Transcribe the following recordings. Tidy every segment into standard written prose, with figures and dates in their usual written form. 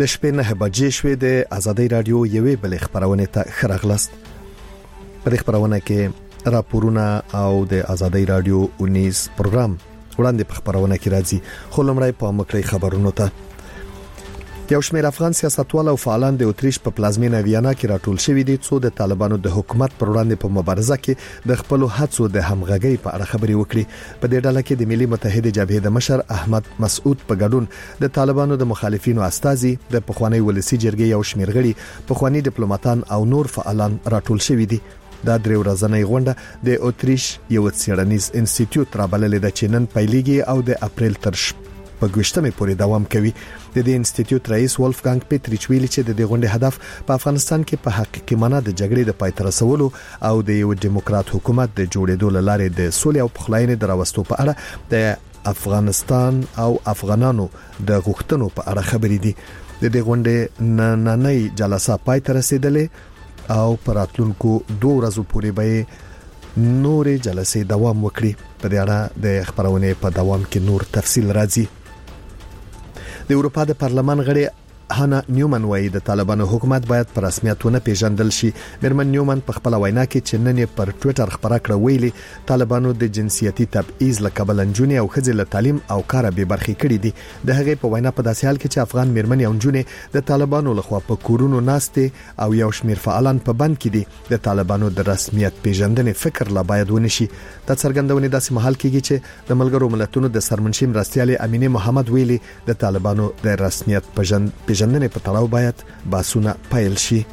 د شپې 9 بجې شوې د آزادۍ رادیو یوې بلې خبرونه ته خراغلست. په دې خبرونه کې راپورونه او د آزادۍ رادیو 19 پروګرام وړاندې په خبرونه کې راځي. خو لمړی په مکرې خبرونو ته یو شمېر افغان سیاستوال او فعالان د اتریش په پلازمینه ویانا کې راټول شوي دي څو د طالبانو د حکومت پر وړاندې په مبارزه کې د خپل هڅو د همغږۍ په اړه خبري وکړي. په دې ډله کې د ملي متحده جبهې د مشر احمد مسعود په ګډون د طالبانو د مخالفینو استازي د پخوانی ولسی جرګې یو شمېر غړي پخوانی ډیپلوماټان او نور فعالان راټول شوي دي. دا درې ورځنۍ غونډه د اتریش یو څېړنیز انسټیټیوټ رابللې د چینن پیلېږي او د اپریل تر په ګوشتمه پورې دوام کوي. د دې انسټیټیوټ رئیس ولفګانګ پیټریچ ویلي چې د دې غونډې هدف په افغانستان کې په حقیقي معنی د جګړې د پای ته رسولو او د یو دیموکرات حکومت د جوړېدو لپاره د سولې او پخلاینې د راوستو په اړه د افغانستان او افغانانو د غوښتنو په اړه خبرې دي. د دې غونډې نننۍ جلسه پای ته رسیدلې او پر راتلونکو 2 ورځې پورې به نورې جلسې دوام وکړي. په دې اړه د خبرونه په دوام کې نور تفصیل راځي. د اروپا د پارلمان غړي هانا نیومن وایي د طالبانو حکومت باید په رسمیت ونه پیژندل شي. میرمن نیومن په خپل وینا کې چې نن پر ټوئیټر خبره کړې ویلي طالبانو د جنسيتي تبعیض لکبل انجونې او خځې له تعلیم او کار به برخې کړې دي. د هغې په وینا په داسې حال کې چې افغان میرمن او انجونې د طالبانو لخوا په کورونو ناشته او یو شمیر فعالان په بند کې دي د طالبانو د رسمیت پیژندنې فکر لا باید ونشي. د څرګندونې داسې محل کېږي چې د ملګرو ملتونو د سرمنشي مرستيالي امینه محمد ویلي د طالبانو د رسمیت پیژندنې په تړاو باید باسونه پایل شي.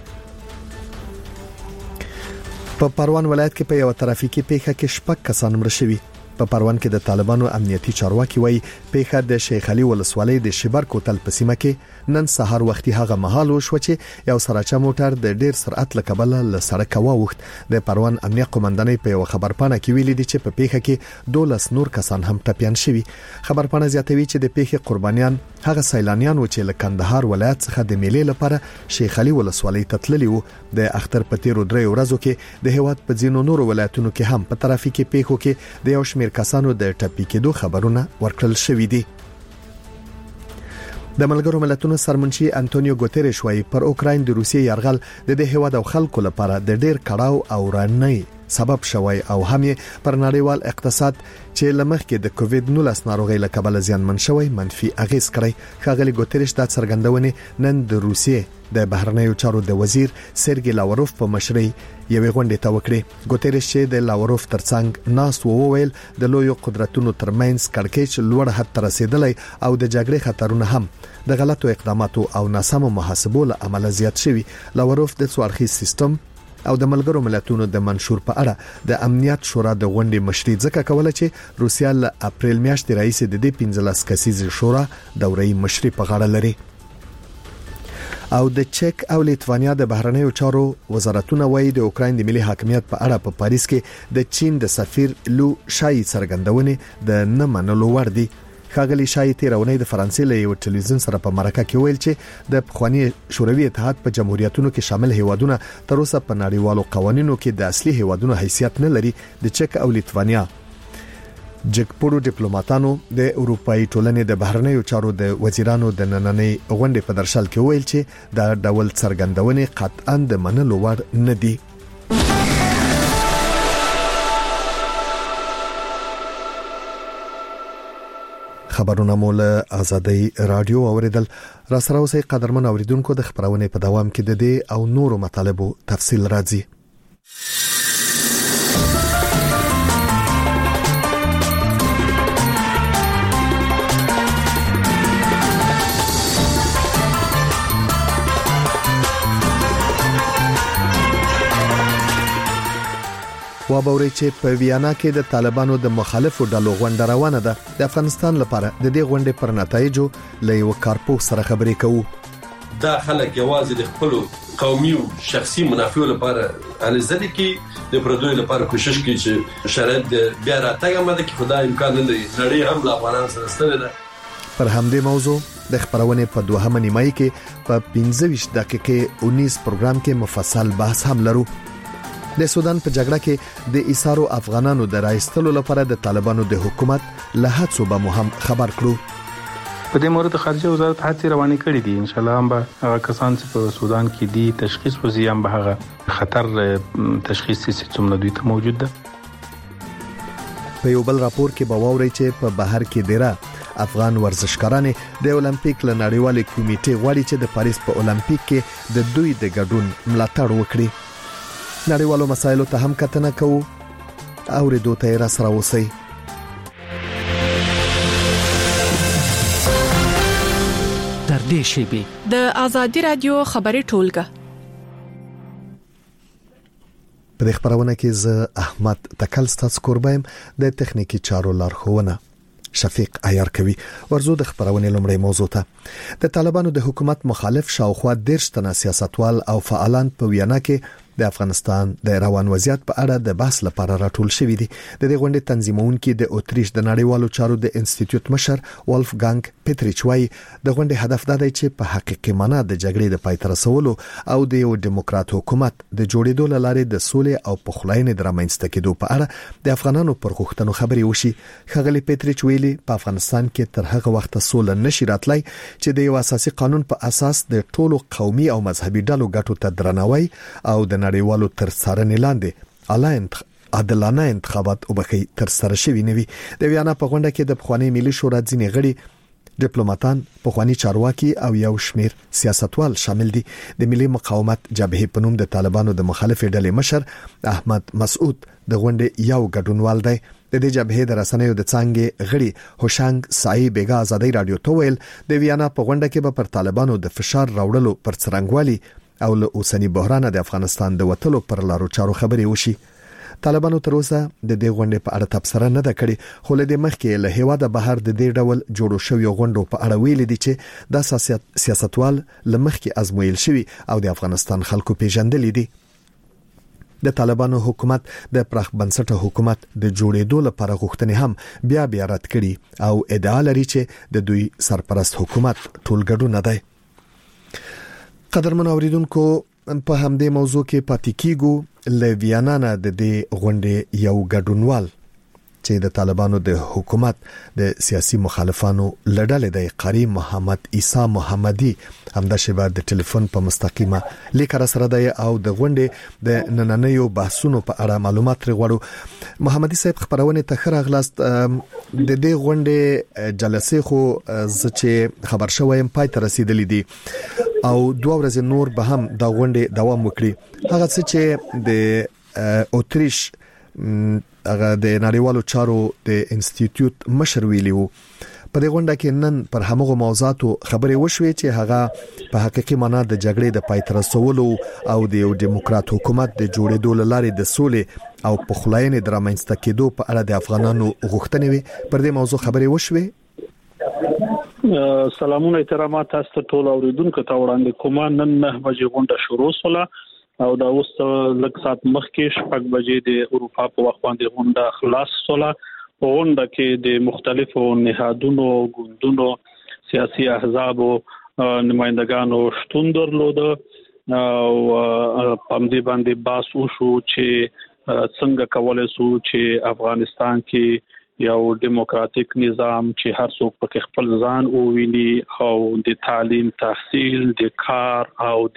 په پروان ولایت کې په یو ترافیکي پیښه کې 6 کسان مړ شوي. په پروان کې د طالبانو امنیتي چارواکي وایي پیښه د شیخ علي ولسوالۍ د شبر کوتل په سیمه کې نن سهار وختي هغه مهال وشو چې یو سراچا موټر د ډیر سرعت له کبله له سړک واوښت. د پروان امنیت قومندانۍ په یو خبرپاڼه کې ویلي دي چې په پیښه کې 12 نور کسان هم ټپيان شوي. خبرپاڼه زیاتوي چې د پیښې قربانیان هغه سیلانیان و چې له کندهار ولایت څخه د میلې لپاره شیخ علي ولسوالۍ ته تللي وو. د اختر په تیرو 3 ورځو کې د هیواد په ځینو نورو ولایتونو کې هم په ترافیکي پیښو کې د یو شمېر کسانو د ټپي کېدو خبرونه ورکړل شوې دي. د ملګرو ملتونو سرمنشي انټونیو ګوتيريش وايي پر اوکراین د روسیې يرغل د هیواد او خلکو لپاره د ډیر کړهو او رانۍ سبب شوی او هم پر نړیوال اقتصاد چې لمخکې د کووید-19 ناروغي له کبله زیانمن شوی منفي اغیز کړی. ښاغلي ګوتيريش دا څرګندونه نن د روسیې د بهرنیو چارو د وزیر سرګي لاوروف په مشرۍ یوې غونډې ته وکړي. ګوتيريش چې د لاوروف ترڅنګ ناس وویل د لویو قدرتونو ترمنځ کړکېچ لوړ حد ته رسیدلی او د جګړې خطرونه هم د غلطو اقداماتو او ناسمو محاسبو له امله زیات شوي. لاوروف د څوارخي سیستم او د ملګرو ملتونو د منشور په اړه د امنیت شورا د غونډې مشري ځکه کوله چې روسیا له اپریل میاشتې راهیسې د دې 15 کسیزې شورا دورې مشري په غاړه لري. او د چک او لیتوانیا د بهرنیو چارو وزارتونه وایي د اوکراین د ملي حاکمیت په اړه په پاریس کې د چین د سفیر لو شای څرګندونه د نه منلو وړ دي. ښاغلي شای تیرونی د فرانسې له یو ټلویزیون سره په مرکه کې ویل چې د پخوانی شوروي اتحاد په جمهوریتونو کې شامل هیوادونه تر اوسه په نړیوالو قوانینو کې د اصلي هیوادونو حیثیت نه لري. د چک او لیتوانیا جګپوړو ډیپلوماټانو د اروپאי ټولنې د بهرنیو چارو د وزیرانو د نننۍ غونډې په درشل کې ویل چې دا ډول څرګندونه قطعاً د منلو وړ نه دي. خبرونه مول آزادۍ رادیو اوریدل. را سره اوسئ قدرمن اوریدونکو د خبرونه په دوام کې د دې او نورو مطالبو تفصیل راځي. وابوري چې په ویانا کې د طالبانو د مخالفو ډلو غونډه روانه ده. د افغانستان لپاره د دې غونډې پر نتایجو له یو کارپو سره خبرې کوو. دا خلک یوازې د خپل قومي او شخصي منافعو لپاره الزدي کې د پردوی لپاره کوشش کوي چې شرایط بیا راتګ مده کې خدای امکان نه لري. نړۍ هم له افغانانو سره ستړي ده. پر همدې موضوع د خبرونه په دوهمه نیمایي کې په 15 دقیقې 19 پروګرام کې مفصل بحث هم لرو. د سودان په جګړه کې د ایسارو افغانانو د راایستلو لپاره د طالبانو د حکومت له هڅو به مهم خبر کړو. په دې مورد خارجه وزارت هڅې روانې کړې دي. ان شاء الله هم به هغه کسان چې په سودان کې دي تشخیص وزي هم به هغه خطر تشخیص چې څومره دوی ته موجود ده. په یو بل راپور کې به واوري چې په بهر کې ډیره افغان ورزشکاران د اولمپیک له نړیوالې کمیټې غواړي چې د پاریس په اولمپیک کې د دوی د ګډون ملاتړ وکړي. نړیوالو مسایلو ته هم کتنه کوو او ردو ته را سره وسی. در دې شیبه د آزادي رادیو خبري ټولګه په خبرونه کې ز احمد تکل ستاسو قربایم د تخنیکی چارو لارښوونه شفیق عیار کوي. ورزو د خبرونه لومړی موضوع ته د طالبانو د حکومت مخالف شاوخوا 10 تنه سیاستوال او فعالان په ویانا کې د افغانستان د روان وضعیت په اړه د بحث لپاره راټول شوي دي. د دې غونډې تنظیمونکي د اوتریش د نړیوالو چارو د انسټیټیوټ مشر ولفګانګ پیټریچ وايي د غونډې هدف دا دی چې په حقیقي معنی د جګړې د پای ته رسولو او د یو دیموکرات حکومت د جوړېدو لپاره د سولې او پخلاینې د رامنځته کېدو په اړه د افغانانو پر غوښتنو خبرې وشي. خغلی پیټریچ ویلي په افغانستان کې تر هغه وخت سوله نشي راتلای چې د یو اساسي قانون په اساس د ټولو قومي او مذهبي ډلو ګټو ته درناوی او د نړیوالو تر څارنې لاندې عادلانه انتخابات وبخي تر سره شوي نوي. د ویانا په غونډه کې د پخوانی ملي شورا ځینې غړي ډیپلوماټان، پخوانی چارواکي او یو شمیر سیاستوال شامل دي. د ملي مقاومت جبهه په نوم د طالبانو د مخالفې ډلې مشر احمد مسعود د غونډې یو ګډونوال دی. د دې جبهه د رسنیو د څنګه غړي هوشنګ سای بیګا آزادۍ رادیو ته ویل د ویانا په غونډه کې به پر طالبانو د فشار راوړلو پر څرنګوالي او له اوسنی بحران د افغانستان د وټلو پر لارو چارو خبرې وشي. طالبانو تر اوسه د دې غونډې په اړه تبصره نه ده کړې، خو له دې مخکې له هیواده بهر د دې ډول جوړو شوی غونډو په اړه ویل دي چې د سیاستوال لمخکې ازمویل شوی او د افغانستان خلکو پیژندل دي. د طالبانو حکومت د پراخ بنسټه حکومت د جوړېدو لپاره غوښتنې هم بیا رد کړي او ادعا لري چې د دوی سرپرست حکومت ټولګډو نه دی. قدرمن اوریدونکو په همدې موضوع کې پاتې کیږو. له ویانا نه د دې غونډې یو ګډونوال چې د طالبانو د حکومت د سیاسي مخالفانو لړل دی قاری محمد عیسی محمدي همدا شبا د ټلیفون په مستقیمه لیک را سره دی او د غونډې د نننیو بحثونو په اړه معلومات غواړو. محمدي صاحب خبرونه ته خراغلاست. د دې غونډې جلسې خو چې خبر شوم پای ته رسیدلې دي او 2 ورځې نور به هم د غونډې دوام وکړي. هغه چې د اوتریش هغه د نړیوالو چارو د انسټیټیوټ مشر ویلیو په دې غونډه کې نن پر همغه موضوعاتو خبرې وشوې چې هغه په حقیقي معنی د جګړې د پای ته رسولو او د یو دیموکرات حکومت د جوړېدو لپاره د سولې او پخلاینې د رامنځته کېدو په اړه د افغانانو غوښتنې وي. پر دې موضوع خبرې وشوې. سلامونه احترامات تاسو ټول اوریدونکو ته وړاندې کوم. نن 9 بجې غونډه شروع شوه او دا اوس لږ ساعت مخکې 6 بجې د اروپا په وخت باندې غونډه خلاص شوه. په غونډه کې د مختلفو نهادونو، ګوندونو، سیاسي احزابو نمائندگانو شتون درلود او په دې باندې بحث وشو چې څنګه کولای شو چې افغانستان کې یو دیموکراتیک نظام چې هر څوک په خپل ځان وویني او د تعلیم، تحصیل، د کار او د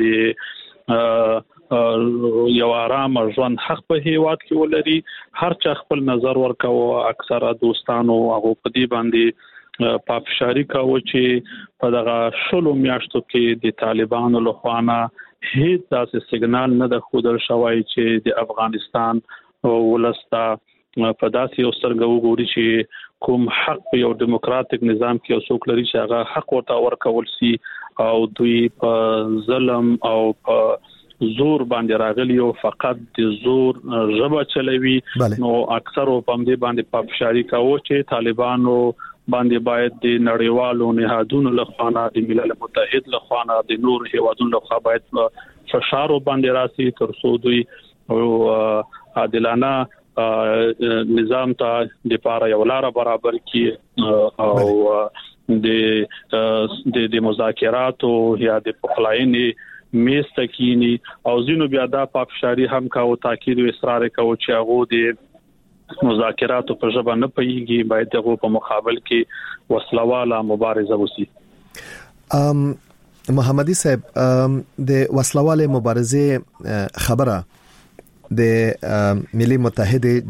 یو آرام ژوند حق په هیواد کې ولري. هر چا خپل نظر ورکاو. اکثره دوستانو هغه په دې باندې پافشاری کاوه چې په دغه شلو میاشتو کې د طالبانو لخوا نه هیڅ داسې سیګنال نه ده ښودل شوی چې د افغانستان ولستا په داسې یو سترګه وګوري چې کوم حق په یو دیموکراتیک نظام کې یو څوک لري چې هغه حق ورته ورکول شي او دوی په ظلم او په زور باندې راغلی او فقط د زور ژبه چلوي. نو اکثر په دې باندې پافشاری کاوه چې طالبانو باندې باید د نړیوالو نهادونو لخوا نه، د ملل متحد لخوا نه، د نور هیوادونو لخوا باید فشار باندې راسي تر څو دوی عادلانه نظام ته د پاره یو لار برابر کړي او د مذاکراتو یا د پخلاینې میز تکینی او زینو بیا دا پافشاری هم کاو تاکید او اصرار کاو چې هغه د مذاکرات په ژبه نه پېږي باید دغه په مقابل کې وسلواله مبارزه وشي. محمدي صاحب د وسلواله مبارزه خبره د ملي متحده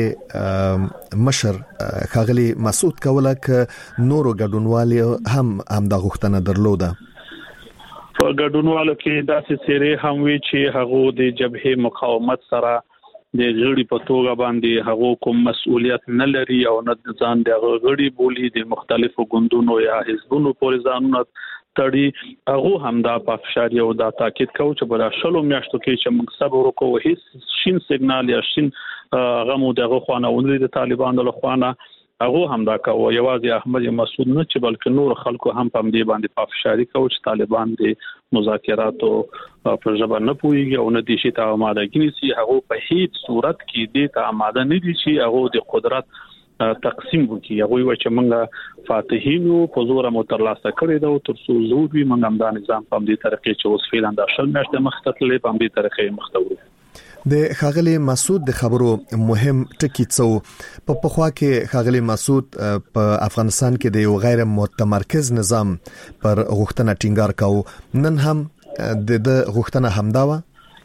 جبهه مشر خاغلی مسعود کولک نورو ګډونوالي هم د غوښتنه درلوده. په ګډونوالو کې داسې سیرې هم وی چې هغه د جبهه مقاومت سره د غړي په توګه باندې هغه کوم مسؤلیت نه لري او نه ځان د غړي بولی د مختلفو ګوندونو یا حزبونو پورې ځانونه تړي. هغه هم دا په افشاری او دا تاکید کوي چې بل شلو میاشتو کې چې موږ صبر وکړو هیڅ شین سیګنال یا شین غمو دغه خوانه ولې د طالبانو له خوانه هغه هم دا کوي. یوازې احمد مسعود نه چې بلکې نور خلکو هم په دې باندې په افشاری کوي چې طالبان د مذاکراتو په ژبه نه پويږي او نه دي چې ته آمادګي نيسي. هغه په هیڅ صورت کې دې ته آماده نه دي چې هغه د قدرت تقسیم وکړي. هغه وایي چې موږ فاتحینو په زور مترلاسه کړی دا او ترڅو زوبي موږ هم دا نظام په دې طریقې چې اوس فعلا د شل میاشتې مختلفه په دې طریقې مختورو. د خاغلی مسعود د خبرو مهم ټکی څو په پخوا کې خاغلی مسعود په افغانستان کې د یو غیر متمرکز نظام پر غوښتنه ټینګار کاوه. نن هم د غوښتنه همدا و.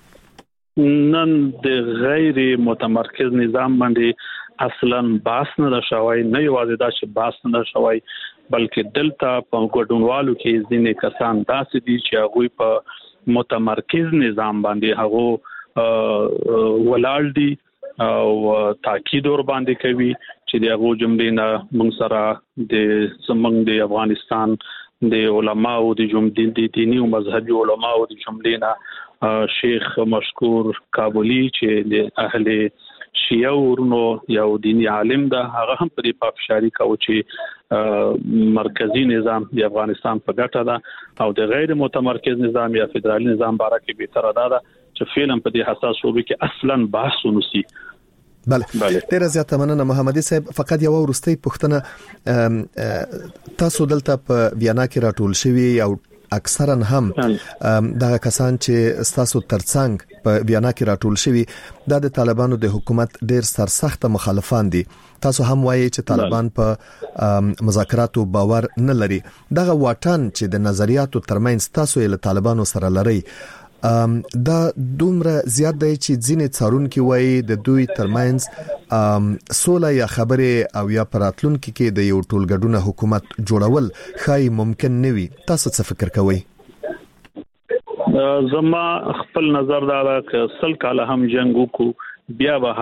نن د غیر متمرکز نظام باندې اصلا باس نه شوی، نه یوازې دا چې باس نه شوی بلکې دلته په ګډونوالو کې ځینې کسان داسې دي چې هغه په متمرکز نظام باندې هغه ولاړ دي او تاکید ور باندې کوي چې دغه جملې نه موږ سره د زمنګ د افغانستان د علماو د جمهوریت د دینی او مذهبي علماو د جملې نه شیخ مشکور کابلی چې د اهل شیعه ورونو یو دینی عالم ده، هغه هم په دې پافشاری کوي چې مرکزی نظام د افغانستان په ګټه ده او د غیر متمرکز نظام یا فدرالي نظام باره کې به تر ادا ده چې فعلا په دې حساس شوبې کې اصلا بحث ونسي. بله ډیره زیاته مننه محمدي صاحب. فقط یو ورستۍ پوښتنه، تاسو دلته په ویانا کې راټول شوي او اکثرا هم دغه کسان چې تاسو ترڅنګ په ویانا کې راټول شوي د طالبانو د حکومت ډیر سرسخت مخالفان دي. تاسو هم وایي چې طالبان په مذاکراتو باور نه لري. دغه واټن چې د نظریاتو ترمنځ تاسو له طالبانو سره لري دا دومره زیات دی چې ځینې څارونکي وایي د دوی ترمنځ سوله یا خبرې او یا پراتلونکي کې د یو ټولګډونه حکومت جوړول خای ممکن نه وي. تاسو څه فکر کوئ؟ زما خپل نظر دا ده چې سل کاله هم جنگ وکړو بیا به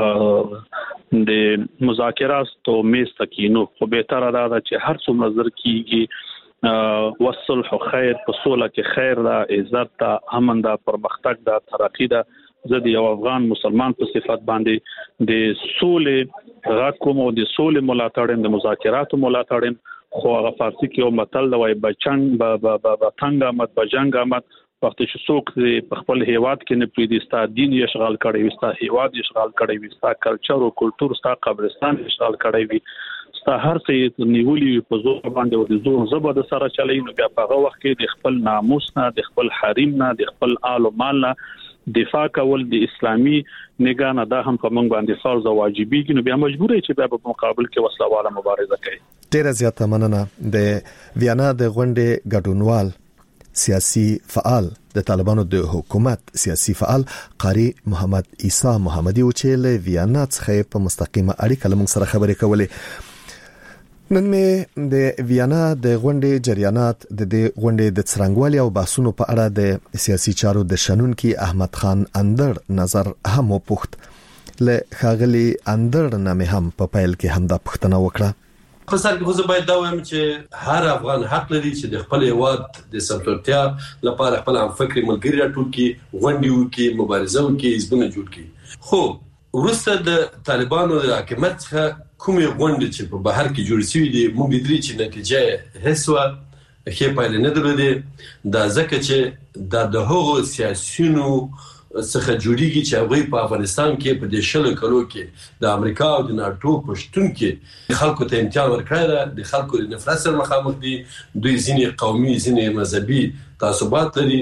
هم د مذاکراتو میز تکینو خو به تر دا چې هر څو نظر کیږي والصلح خیر، په صلح کې خیر ده، عزت ده، امن ده، پرمختګ ده، ترقی ده. زه د یو افغان مسلمان په صفت باندې د صلح غاکم او د صلح ملاتړم، د مذاکراتو ملاتړم. خو هغه فارسی کې یو متل دی وای بچنګ بتنګ آمد بجنګ آمد. وخت چې څوک په خپل هیواد کې نه پریدي ستا دین یې اشغال کړی وي، ستا هیواد یې اشغال کړی وي، ستا کلچر او کلچر، ستا قبرستان یې اشغال کړی وي، ستا هر څه نیولي په زور باندې او د زور زبر د سره چلی، نو بیا په هغه وخت کې د خپل ناموس نه، د خپل حریم نه، د خپل آل او مال نه دفاع کول د اسلامي نگاه نه دا هم په موږ باندې فرض او واجبي کې، نو بیا مجبور یې چې بیا په مقابل کې وسلواله مبارزه کوي. ډیره زیاته مننه. د ویانا د غونډې ګډونوال سیاسي فعال د طالبانو د حکومت سیاسي فعال قاری محمد عیسی محمدي او چې له ویانا څخه په مستقیمه اړیکه لمن سره خبرې کولې. نن مې د ویانا د غونډې جریانات د غونډې د څرنګوالي او بحثونو په اړه د سیاسي چارو د شنونکي احمد خان اندر نظر هم وپوښت. له خاغلی اندر نامه هم په پیل کې هم دا پوښتنه وکړه. په سر کې خو باید دا وایم چې هر افغان حق لري چې د خپل هیواد د سمسورتیا لپاره خپل هم فکري ملګری راټول کړي، غونډې وکړي، مبارزه وکړي، حزبونه جوړ کړي. خو وروسته د طالبانو د حکومت څخه کومې غونډې چې په بهر کې جوړ شوې دي موږ لیدلي چې نتیجه هیڅ ښه پایله نه درلودې. دا ځکه چې دا د هغو سیاسیونو څخه جوړیږي چې هغوی په افغانستان کې په دې شلو کلو کې د امریکا او د ناټو پښتون کې خلکو ته امتیاز ورکړی ده، د خلکو د نفرت سره مخامخ دي، دوی ځینې قومي ځینې مذهبي تعصبات لري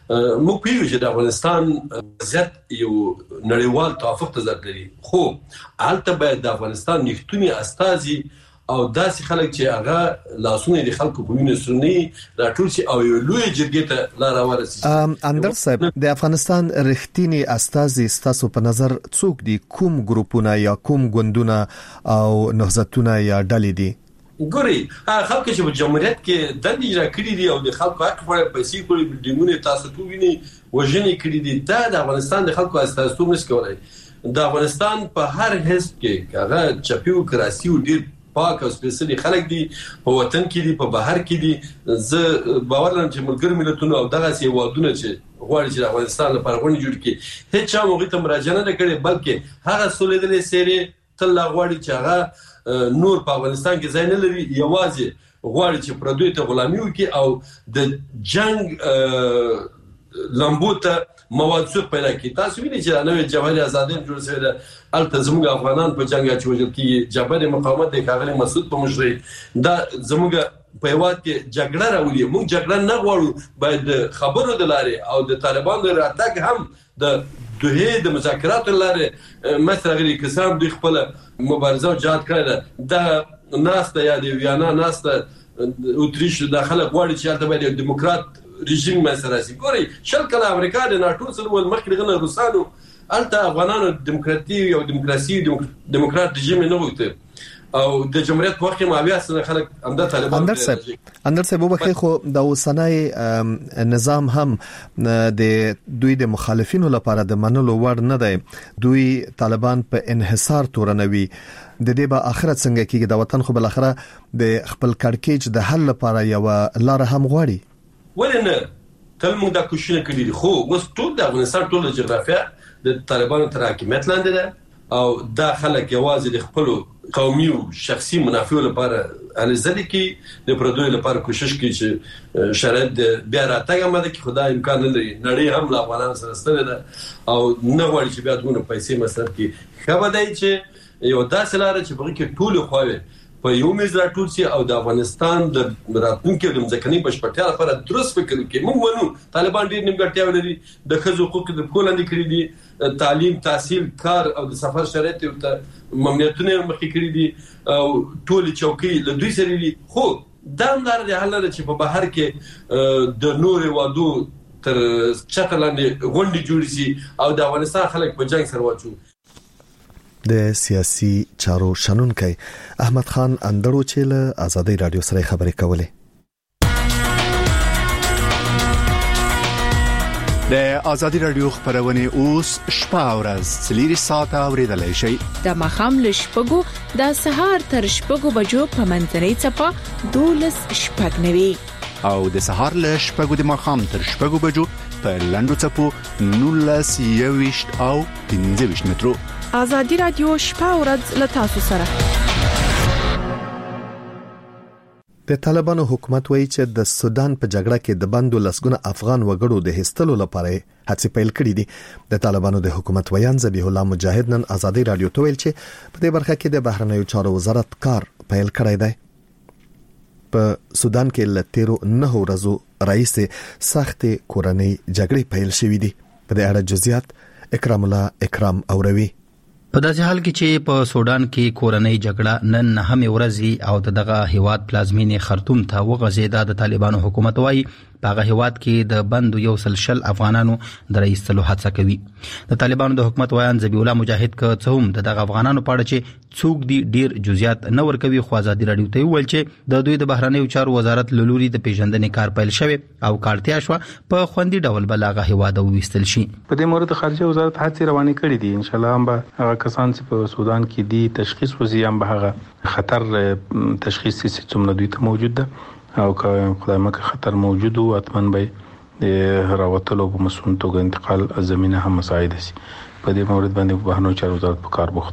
موږ پیژنو چې د افغانستان وضعیت یو نړیوال توافق ته ضرورت لري خو البته باید د افغانستان نیښتونی استازي او داسې خلک چې هغه لاسونه د خلکو په وینې سرني راټول شي او یو لوی جرګې ته لار ورسي. اندر صاحب د افغانستان رښتینی استازي ستاسو په نظر څوک دي؟ کوم ګروپونه یا کوم ګوندونه او نهضتونه یا ډلې دي؟ ګوري خلک چې په جمهوریت کې د اجرا کړی دي او د خلکو حق په پیسې کوي بلډینګونه تاسو ته ویني وژنې کړی دي د افغانستان د خلکو استازیتوب نشي کولای. د افغانستان په هر حزب کې هغه چپیو کراسي او ډیر پاک او سپیشلی خلک دي په وطن کې دي په بهر کې دي. زه باور لرم چې ملګر ملتونو او دغه سی وادونه چې غواړي چې افغانستان لپاره غونډه جوړ کړي هیڅ چا موږ ته مراجعه نه کړې بلکې هغه سولېدلې سری تل غواړي چې هغه نور په افغانستان کې ځای نه لري یوازې غواړي چې پردوی ته غلامي وکړي او د جنگ لمبو ته مواد سوق پیدا کړي. تاسو وینئ چې نوې جبهه آزادي جوړ شوې ده الته زموږ افغانان په جنگ اچول کېږي جبهه مقاومت د کاغلی مسعود په مشرۍ دا زموږ په هیواد کې جګړه راولي. موږ جګړه نه غواړو باید خبرو د لارې او د طالبانو راتګ هم د دوه د مذاکراتو لاره مترغلي کسان د خپل مبارزه او جهاد کړل د ناسته یا د ویانا ناسته اوتریش داخله غواړي چې البته باید دیموکرات رژیم مسراسي ګوري شل کله امریکا د ناتو سره ول مخکې روسانو البته افغانانو دیموکراتي او دیموکراسي دیموکرات رژیم نه وکړ او د جمهوریت په وخت کې ماویا سره خلک امدا طالبان اندر صاحب وبخې خو د اوسنۍ نظام هم د دوی د مخالفینو لپاره د منلو وړ نه دی. دوی طالبان په انحصار تورنوي د دې به اخرت څنګه کېږي؟ د وطن خو بل اخره د خپل کړکېچ د حل لپاره یو لار هم غواړي. ولنه تل موږ دا کوشش کړی خو اوس ټول د افغانستان ټول جغرافیه د طالبانو تر حکومت لاندې ده او دا خلک یوازې د خپل قومي او شخصي منافع لپاره الزلي کې د پردوی لپاره کوشش کوي چې شرایط بیا راتګ مده کې خدای امکان نه لري. نړۍ هم له افغانانو سره ستړي ده او نه غواړي چې بیا دغه پیسې مصرف کړي. خبردای چې یو داسې لار چې بغي کې ټول خواوي په یو میز راټول شي او د افغانستان د راتلونکي د ځمکني بشپړتیا لپاره درست فکر وکړي. موږ ونو طالبان ډیر نیمګړتیا لري د خزو حقوق د کولند کړی دي تعلیم تحصیل کار او د سفر شرایط او ممنوعیتونه مخکې کړی دي او ټول چوکۍ له دوی سره دي خو دا لار د حل چې په بهر کې د نور وادو تر چتلاندې غونډې جوړ شي او د افغانستان خلک په جنگ سره واچو. د سیاسي چارو شنونکي احمد خان اندړو چې له آزادۍ رادیو سره خبرې کولې. د آزادۍ رادیو خبرونه اوس شپه او ورځ 3 ساعته اوریدلای شئ. د مخام لشپګو د سهار تر شپګو بجو په منځنۍ چپه 12 شپږ او د سهار لشپګو د مخام تر شپګو بجو په لندو چپو 19 او 15 مترو. آزادۍ رادیو شپه او ورځ له تاسو سره. د طالبانو حکومت وایي چې د سودان په جګړه کې د بندو لسګونه افغان وګړو د هستلو لپاره هڅې پیل کړې دي. د طالبانو د حکومت ویان ذبیح الله مجاهد نن آزادۍ رادیو ته ویل چې په دې برخه کې د بهرنیو چارو وزارت کار پیل کړی دی. په سودان کې ل 13 ورځو رئیس سخت کورنۍ جګړې پیل شوې دي. په دې اړه جزئیات اکرام الله اکرام اوروي. په داسې حال کې چې په سودان کې کورنۍ جګړه نن هم ورځي او دغه هیواد پلازمینې خرطوم ته وغځیدا. د طالبانو حکومت وايي په هغه هیواد کې د بندو یو سلشل افغانانو د رئیسلو هڅه کوي. د طالبانو د حکومت ویان ذبیح الله مجاهد که څه هم دغه افغانانو په اړه چې څوک دي ډیر جزئیات نه ورکوي خو آزادۍ رادیو ته ویل چې د دوی د بهرنیو چارو وزارت لوري د پیژندنې کار پیل شوی او کارتیا شو په خوندي ډول بلغه هیواد وستل شي. په دې مورد خارجه وزارت هڅې روانې کړې دي. ان شاء الله هم هغه کسان چې په سودان کې دي تشخیص وزي هم به هغه خطر تشخیص چې څومره دوی ته موجود ده او که خدای مکه خطر موجود او اتمن به راوتلو په مسون توګه انتقال زمينه هم مساعد شي. په دې مورد باندې بهرنیو چارو وزارت په کار بوخته.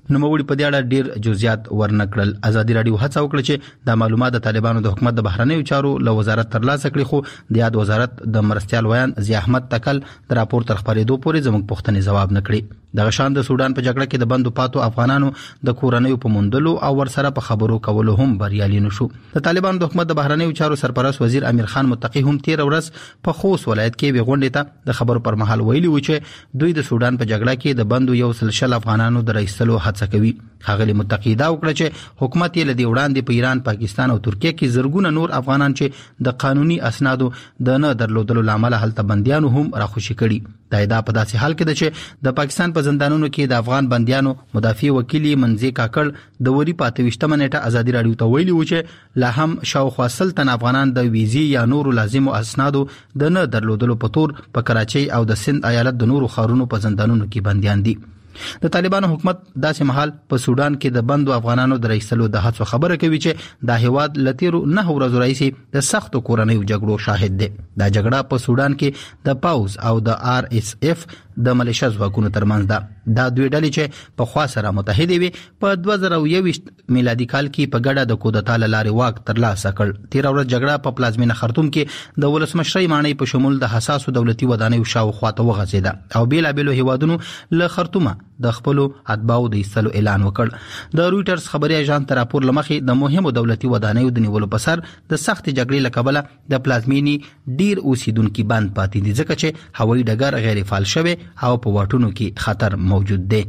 نو موري په دې اړه ډیر جزئیات ورنکړل. ازادي رادیو هڅه وکړه چې د معلومات د طالبانو د حکومت د بهرنیو چارو له وزارت ترلاسه کړي، خو د یاد وزارت د مرستيال ویان ضیاء احمد تکل د راپور تر خبرېدو پورې زموږ پوښتنې جواب نکړي. د غشان د سودان په جګړه کې د بندو پاتو افغانانو د کورنیو په موندلو او ورسره په خبرو کولو هم بریالي نشو. د طالبانو د حکومت د بهرنیو چارو سرپرست وزیر امیر خان متقی هم 13 ورځ په خوست ولایت کې وغونډې ته د خبرو پر مهال ویلي و چې دوی د سودان په جګړه کې د بندو یو سلسله افغانانو د رئیسلو هڅه کوي. هغه متقی دا وکړه چې حکومت یې لدی وړاندې په ایران، پاکستان او ترکیه کې زرګونه نور افغانان چې د قانوني اسنادو د نه درلودلو لامل هلته بنديانو هم راخوشي کړي. دا ادعا په داسې حال کې ده چې د پاکستان په زندانونو کې د افغان بنديانو مدافع وکیل منځي کاکړ د وری 25 نیټه ازادي رادیو ته ویلي و چې لا هم شاوخوا 100 تن افغانان د ویزي یا نورو لازمو اسنادو د نه درلودلو په تور په کراچۍ او د سند ایالت د نورو ښارونو په زندانونو کې بنديان دي. د طالبانو حکومت داسې مهال په سودان کې د بندو افغانانو د رئیسلو د هڅو خبره کوي چې د هیواد لتیرو 9 ورځې راځي د سختو کورنیو جګړو شاهد دي. دا جګړه په سودان کې د پاوز او د RSF د ملیشیا ځواکونو ترمنځ ده. دا دوی ډلې چې په خوا سره متحد وي په 2021 میلادي کال کې په ګډه د کودتا لارې واک ترلاسه کړ. 13 ورځې جګړه په پلازمینه خرطوم کې د ولسمشرۍ معنی په شمول د حساسو دولتي ودانیو شاوخوا ته وغځېده او بیلابېلو هیوادونو له خرطومه د خپل اتباعو د ایستلو اعلان وکړ. د رويټرز خبري اژانس تر راپور لمخې د مهمو دولتي ودانیو د نیولو په سر د سخت جګړې لکبله د پلازمینی ډیر اوسیدونکو بند پاتې دي ځکه چې هوایي ډګر غیر فعال شوی او په واټونو کې خطر موجود دی.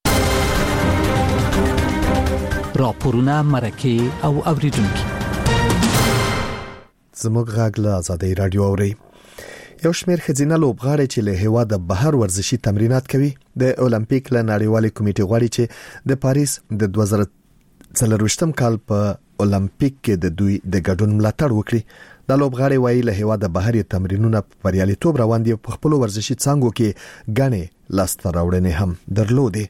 راپورونه مرکه او اوریدونکو زموږ غږ له ازادي رادیو اوري. یو شمېر ښځینه لوبغاړي چې له هیواده بهر ورزشي تمرینات کوي د اولمپیک له نړیوالې کمیټې غواړي چې د پاریس د 2024 کال په اولمپیک کې د دوی د ګډون ملاتړ وکړي. د لوبغاړي وایي له هیواده بهر تمرینونه په بریالیتوب روان دي، په خپل ورزشي څانګو کې غنې لاسته راوړنې هم درلودې.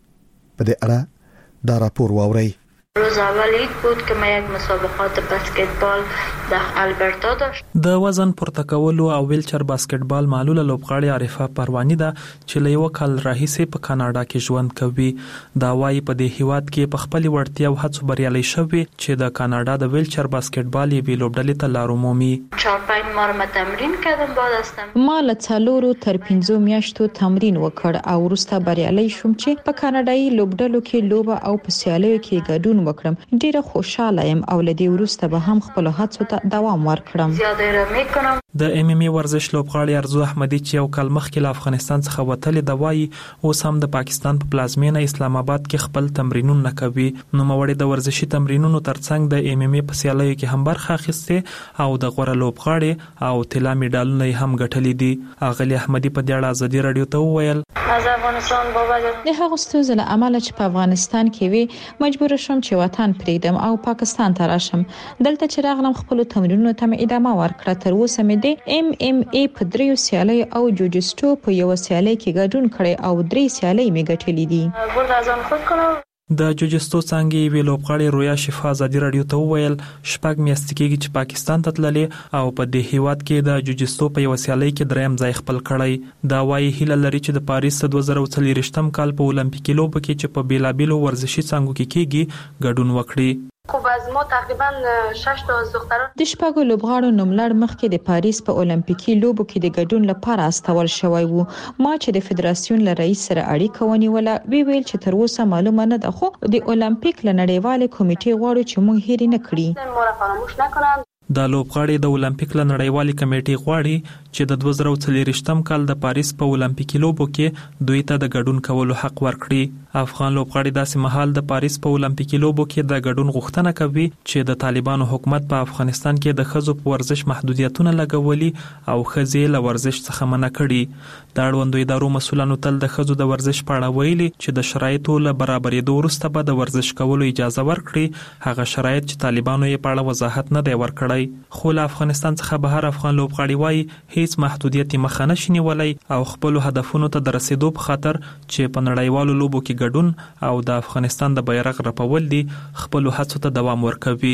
په دې اړه دا راپور واورئ. روز اول عید بود که ما یک مسابقات بسکتبال در البرتا داشت. د وزن پورته کولو او ویلچر بسکتبال معلوله لوبغاړي عارفه پروانی ده چې له یو کال راهیسې په کاناډا کې ژوند کوي. دا وايي په دې هیواد کې په خپل وړتیا او هڅو بریالي شوی چې د کاناډا د ویلچر بسکتبال یې لوبډلې ته لارو مومي. 4-5 ماه ما تمرین کردم بعد استم. ما له 4 تر 5 میاشتو تمرین وکړ او وروسته بریالي شوم چې په کاناډایي لوبډلو کې لوبه او په سیالیو کې ګډون وکړم. ډیره خوشاله یم او لدی وروسته به هم خپل هڅو ته دوام ورکړم. زیاده میکنم. د MMA ورزش لوبغاړي ارزو احمدي چې یو کال مخکې له افغانستان څخه وتلې د وایي اوس هم د پاکستان په پلازمینه اسلام آباد کې خپل تمرینونه کوي. نو موري د ورزشي تمرینونو ترڅنګ د MMA په سیالیو کې هم برخه اخیسته او د غوړه لوبغاړي او طلا میډالونه هم ګټلې دي. اغلی احمدي په دې اړه ازادي رادیو ته وویل از افغانستان بابا د هغه ستونزې له امله چې په افغانستان کې وي مجبور شوم چې وطن پریږدم او پاکستان ته راشم. دلته چې راغلم خپل تمرینونو ته ادامه ورکړه. تر اوسه مې د MMA په 3 سیالي او جوجستو په یو سیالي کې ګډون کړی او 3 سیالي مې ګټلې دي. ورته ځان خود کړم. د جوجستو څنګه وی لوبغاړي رویا شفا ازادي رادیو ته وویل شپږ میاشتې کېږي چې پاکستان ته تللې او په دې هیواد کې د جوجستو په یو سیالي کې دریم ځای خپل کړی. دا وايي هیله لري چې د پاریس 2024 کال په اولمپیکي لوبو کې چې په بیلابیلو ورزشي څنګهو کې کېږي ګډون وکړي. خب از ما تقریبا 6 تا از دختران د شپږو لوبغاړو نوملړ مخکې د پاریس په اولمپیکي لوبو کې د ګډون لپاره استول شوی وو. ما چې د فدراسیون له رئیس سره اړیکه ونیوله ویل چې تر اوسه معلومه نه ده خو د اولمپیک له نړیوالې کمیټې غواړي چې موږ هېر نه کړي. ما را فراموش نکنند. د لوبغاړي د اولمپیک له نړیوالې کمیټې غواړي چې د 2024 کال د پاریس په اولمپیکي لوبو کې دوی ته د ګډون کولو حق ورکړي. افغان لوبغاړي داسې مهال د پاریس په اولمپیکي لوبو کې د ګډون غوښتنه کوي چې د طالبانو حکومت په افغانستان کې د ښځو په ورزش محدودیتونه لګولي او ښځې له ورزش څخه منع کړي. د اړوندو ادارو مسؤلانو تل د ښځو د ورزش په اړه ویلي چې د شرایطو له برابرېدو وروسته به د ورزش کولو اجازه ورکړي. هغه شرایط چې طالبانو یې په اړه وضاحت نه دی ورکړی. خو له افغانستان څخه بهر افغان لوبغاړي وایي هیڅ محدودیت مخه نشي نیولای او خپل هدفونو ته د رسیدو په خاطر چې په نړیوالو لوبو کې ګډون او د افغانستان د بیرغ رپول دي خپل هڅو ته دوام ورکوي.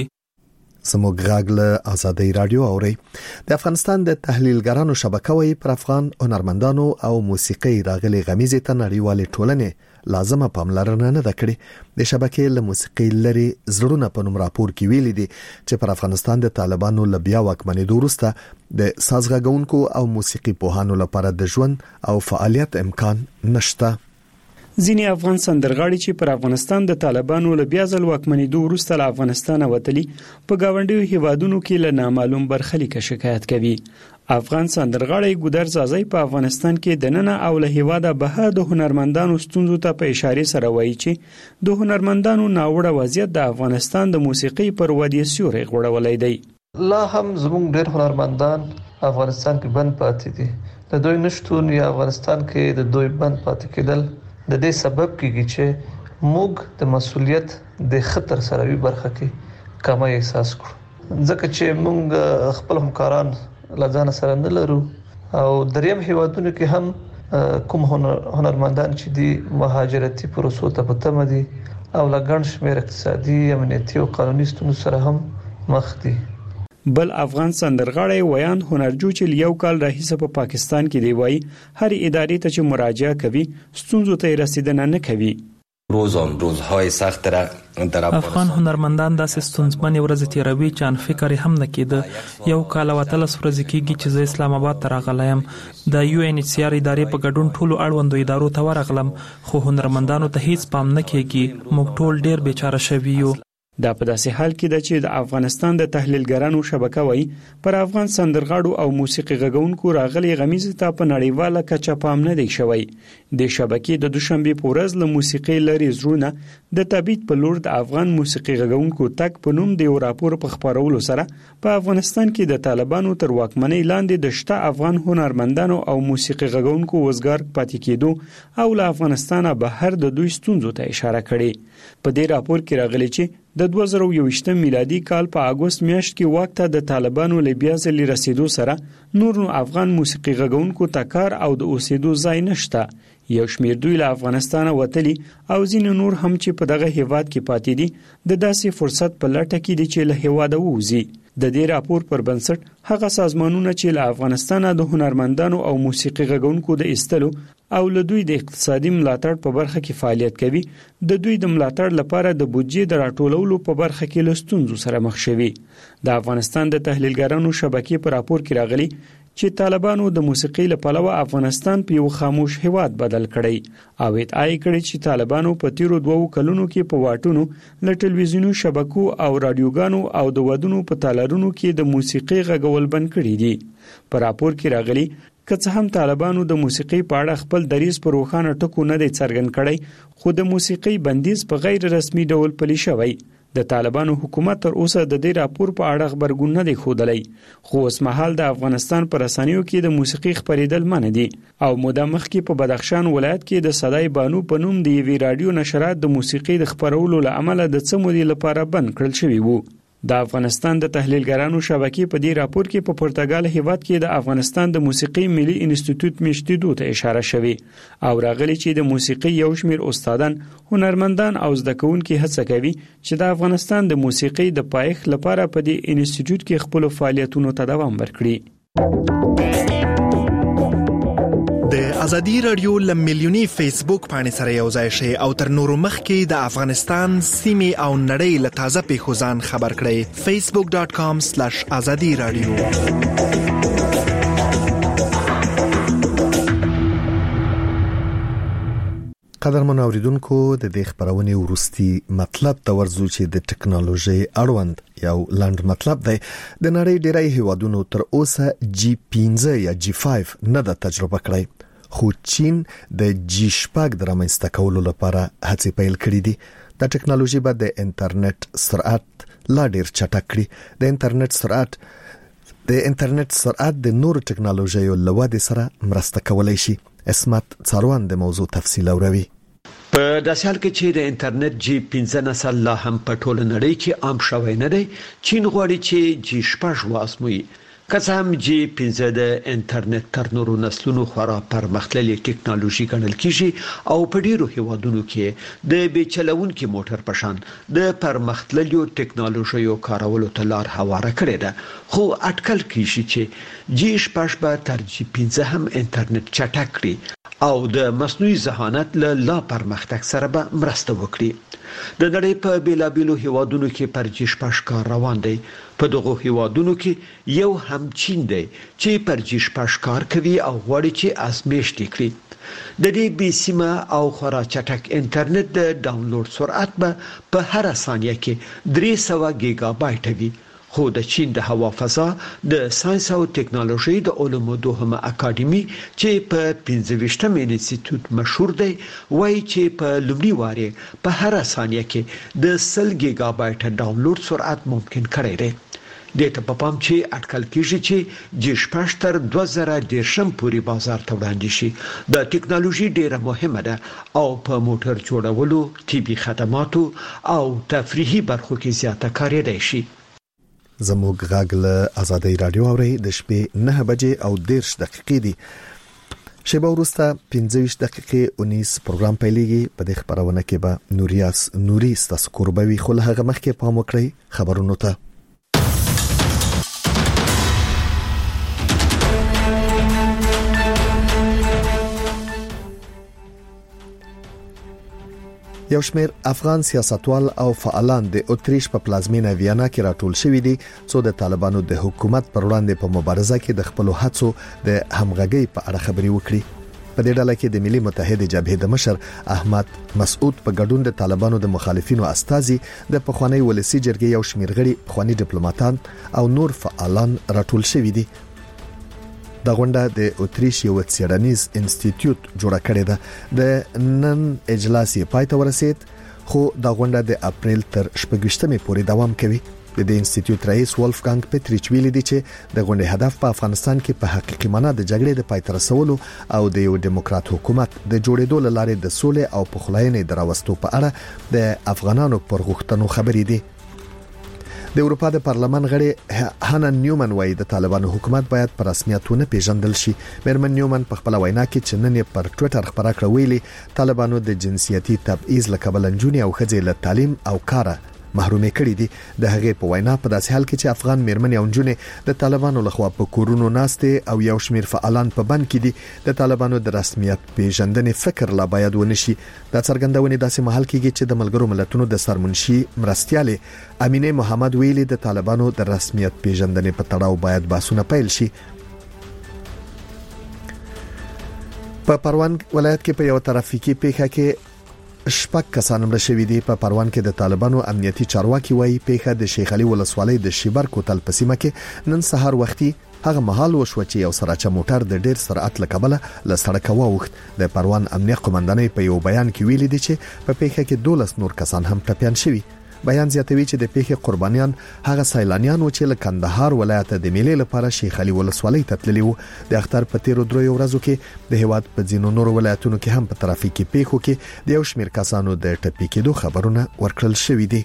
زموږ غږ له ازادي رادیو اوري. د افغانستان د تحلیلګرانو شبکه وایي پر افغان هنرمندانو او موسیقي راغلي غمیزې ته نړیوالې ټولنې لازمه پاملرنه نه کړې. د شبکې له موسیقي لري زړونه په نوم راپور کې ویلي دي چې پر افغانستان د طالبانو له بیا واکمنېدو وروسته د سازغږونکو او موسیقي پوهانو لپاره د ژوند او فعالیت امکان نشته. ځینې افغان سندرغاړي چې پر افغانستان د طالبانو له بیا ځل واکمنېدو وروسته له افغانستان وتلي په گاونډیو هیوادونو کې له نامعلوم برخلیک شکایت کوي. افغان سندرغاړي ګودر زازای په افغانستان کې د نن او له هیواده بهر د هنرمندانو ستونزو ته په اشاره سره وایي چې د هنرمندانو ناوړه وضعیت د افغانستان د موسیقي پر ودې سیوري غوړولې دی. لا هم زموږ ډېر هنرمندان افغانستان کې بند پاتې دي. د دوی نشټون یا افغانستان کې د دوی بند پاتې کېدل د دې سبب کیږي چې موږ د مسولیت د خطر سره وی برخه کې کمه احساس کړو، ځکه چې موږ خپل همکاران لځان سره نه لرو او دریم هیوادونو کې هم کوم هنرمندان چې دي مهاجرتي پروسو ته پتم دي او لګن شمیر اقتصادي امنیتي او قانوني ستونزو سره هم مخ دي. بل افغان سندرغاړی ویان هنرجو چې یو کال راهیسه په پاکستان کې دی وایي هر ادارې ته چې مراجعه کوي ستونزو ته رسیدنه نه کوي. روزهای سخت در افغان هنرمندان داسې ستونزمنې ورځې تیروي چې ان فکر هم نه کېده. یو کال او 13 ورځې کېږي چې زه اسلام آباد ته راغلی یم. د UNHCR ادارې په ګډون ټولو اړوندو ادارو ته ورغلم خو هنرمندانو ته هیڅ پام نه کېږي. موږ ټول ډېر بیچاره شوي یو. دا په داسې حال کې ده چې د افغانستان د تحلیلګرانو شبکه وایي پر افغان سندرغاړو او موسیقي غږونکو راغلي غمیزه ته په نړیواله کچه پام نه دی شوی. د شبکې د دوشنبه په ورځ له موسیقي لري زرونه د تبعید په لور د افغان موسیقي غږونکو تک په نوم د یو راپور په خبرولو سره په افغانستان کې د طالبانو تر واکمنۍ لاندې د شته افغان هنرمندانو او موسیقي غږونکو وزګار پاتې کېدو او له افغانستانه بهر د دوی ستونزو ته اشاره کړې. په دې راپور کې راغلي چې د 2021 میلادي کال په اگست میاشت کې وخت د طالبانو له بیا ځلې رسیدو سره نور افغان موسیقي غږونکو ته کار او د اوسېدو ځای نشته. یو شمیر دوی له افغانستان وتلي او ځینې نور هم چې په دغه هیواد کې پاتې دي د داسې فرصت په لټه کې دي چې له هیواده ووځي. د دې راپور پر بنسټ هغه سازمانونه چې له افغانستان د هنرمندانو او موسیقي غږونکو د ایستلو او له دوی د اقتصادي ملاتړ په برخه کې فعالیت کوي د دوی د ملاتړ لپاره د بودجې د راټولولو په برخه کې له ستونزو سره مخ شوي. د افغانستان د تحلیلګرانو شبکې په راپور کې راغلي چې طالبانو د موسیقي لپاره افغانستان په یو خاموش هواد بدل کړی او ادعای کړی چې طالبانو په تیرو 2 کلونو کې په واټونو له ټلویزیوني شبکو او رادیوګانو او د ودونو په تالارونو کې د موسیقي غږول بند کړی دي. په راپور کې راغلي که څه هم طالبانو د موسیقي په اړه خپل دریځ په روښانه ټکو نه دی څرګند کړی خو د موسیقي بندیز په غیر رسمي ډول پلي شوی. د طالبانو حکومت تر اوسه د دې راپور په اړه خبرګون نه دی ښودلی خو اوس مهال د افغانستان پر رسنیو کې د موسیقي خبرېدل منع دي او موده مخکې په بدخشان ولایت کې د صدای بانو په نوم د یوې رادیو نشرات د موسیقي د خبرولو له امله د څه مودې لپاره بند کړل شوی وو. د افغانستان د تحلیلګرانو شبکې په دې راپور کې په پرتګال هیواد کې د افغانستان د موسیقي ملي انسټیټیوټ میشتیدو ته اشاره شوی او راغلي چې د موسیقي یو شمیر استادان هنرمندان او زده کوونکي هڅه کوي چې د افغانستان د موسیقي د پایښت لپاره په دې انسټیټیوټ کې خپل فعالیتونو ته دوام ورکړي. د ازادي رادیو لملیونی فیسبوک باندې سره یو ځای شي او تر نورو مخکې د افغانستان سیمه او نړۍ له تازه پیښو ځان خبر کړئ. facebook.com/azadi radio. قدرمن اوریدونکو د دې خبرونه ورستي مطلب ته ورزو چې د ټکنالوژي اړوند یو لاند مطلب دی. د نړۍ ډیری هیوادونو تر اوسه G15 یا G5 نه د تجربه کړی خو چین د G6 د رامنځته کولو لپاره هڅې پیل کړې دي. د ټکنالوژي به د انټرنیټ سرعت لا ډیر چټک کړي. د انټرنیټ سرعت د نورو ټکنالوژیو له ودې سره مرسته کولای شي. اسمت څاروان د موضوع تفصیل اوري. په داسې حال کې چې د انټرنیټ G15 نسل لا هم په ټوله نړۍ کې عام شوی نه دی، چین غواړي چې G6 واسموي. که څه هم G15 د انټرنیټ تر نورو نسلونو خورا پرمختللې ټکنالوژي ګڼل کیږي او په ډیرو هیوادونو کې د بیچلونکو موټر په شان د پرمختللو ټکنالوژیو کارولو ته لار هواره کړې ده. خو اټکل کیږي چې G6 به تر G15 هم انټرنیټ چټک کړي او د مصنوعي ذهانت لا پرمختګ سره به مرسته وکړي. د نړۍ په بیلابیلو هیوادونو کې پرجی شپږ کار روان دی. په دغه هیوادونو کې یو هم چین دی چې پرجی شپږ کار کوي او غواړي چې ازمېشت کړي. د دې بي سیمه او خورا چټک انټرنیټ د ډاونلوډ سرعت په هر ثانیه کې 300 گیگا بایټ وي. خو د چین د هوا فضا د ساينس او ټکنالوژي د علومو دوهمه اکاډمي چې په 25م انسټیټیوټ مشهور دی وایي چې په لومړي واره په هر ثانیه کې د 100 گیگا بایټ ډاونلوډ سرعت ممکن کړی دی. د ته په پام چې اټکل کیږي چې جشپاش تر 2010 پورې بازار ته وړاندې شي. د ټکنالوژي ډیره مهمه ده او په موټر جوړولو، طبي خدماتو او تفریحي برخو کې زیاته کارېدای شي. زموږ غږ له آزادۍ رادیو اوري د شپې 9 بجې او 10 دقیقې دي. شیبه وروسته 15 دقیقې 19 پروګرام پیلېږي. په دې خبرونه کې به نوري ستاسو قربوي خو له هغه مخکې پام وکړئ خبرونو ته. یو شمېر افغان سیاستوال او فعالان د اتریش په پلازمینه ویانا کې راټول شوي دي څو د طالبانو د حکومت پر وړاندې په مبارزه کې د خپل هڅو د همغږي په اړه خبري وکړي. په دې ډله کې د ملي متحده جبهې د مشر احمد مسعود په ګډون د طالبانو د مخالفینو استازي، د پخوانی ولسی جرګې یو شمېر غړي، پخوانی ډیپلوماټان او نور فعالان راټول شوي دي. د غونډه د اتریش یو څېړنیز انسټیټیوټ جوړ کړی دی. د نن اجلاس یې پای ته ورسید خو د غونډه د اپریل تر 28مې پورې دوام کوي. د دې انسټیټیوټ رئیس ولفګانګ پټریچ ویلي دی چې د غونډې هدف په افغانستان کې په حقیقي معنی د جګړې د پای ته رسولو او د یو دیموکرات حکومت د جوړېدو لپاره د سولې او پخلاینې دراوستو په اړه د افغانانو پر غوښتنو خبرې دي. د اروپا د پارلمان غړي هانن نیومن وایي د طالبانو حکومت باید په رسمیتونه پیژندل شي. میرمن نیومن په خپل وینا کې چې نن پر ټوئیټر خبره کړې ویلي طالبانو د جنسیتي تبعیض لکبل نجونې او ښځې له تعلیم او کار محرومې کړې دي. د هغې په وینا په داسې حال کې چې افغان میرمنې او نجونې د طالبانو لخوا په کورونو ناشته او یو شمیر فعالان په بند کې دي، د طالبانو د رسمیت پیژندنې فکر لا باید ونشي. دا څرګندونه داسې محل کېږي چې د ملګرو ملتونو د سرمنشي مرستياله امینه محمد ویلي د طالبانو د رسمیت پیژندنې په تړاو باید بحثونه پیل شي. په پروان ولایت کې په یو ترافیکي پیښه کې شپږ کسان مړه شوي دي. په پروان کې د طالبانو امنیتي چارواکي وایي پیښه د شیخ علي ولسوالۍ د شیبر کوتل په سیمه کې نن سهار وختي هغه مهال وشو چې یو سراچه موټر د ډیر سرعت له کبله له سړک واوښت. د پروان امنیه قومندانۍ په یو بیان کې ویلي دي چې په پیښه کې 12 نور کسان هم ټپيان شوي. بیان زیاتوي چې د پیښې قربانیان هغه سیلانیان و چې له کندهار ولایت د میلې لپاره شیخ علي ولسوالۍ ته تللي وو. د اختر په تیرو درو ورځو کې د هیواد په ځینو نورو ولایتونو کې هم په ترافیکي پیښو کې د یو شمېر کسانو د ټپي کېدو خبرونه ورکړل شوي دي.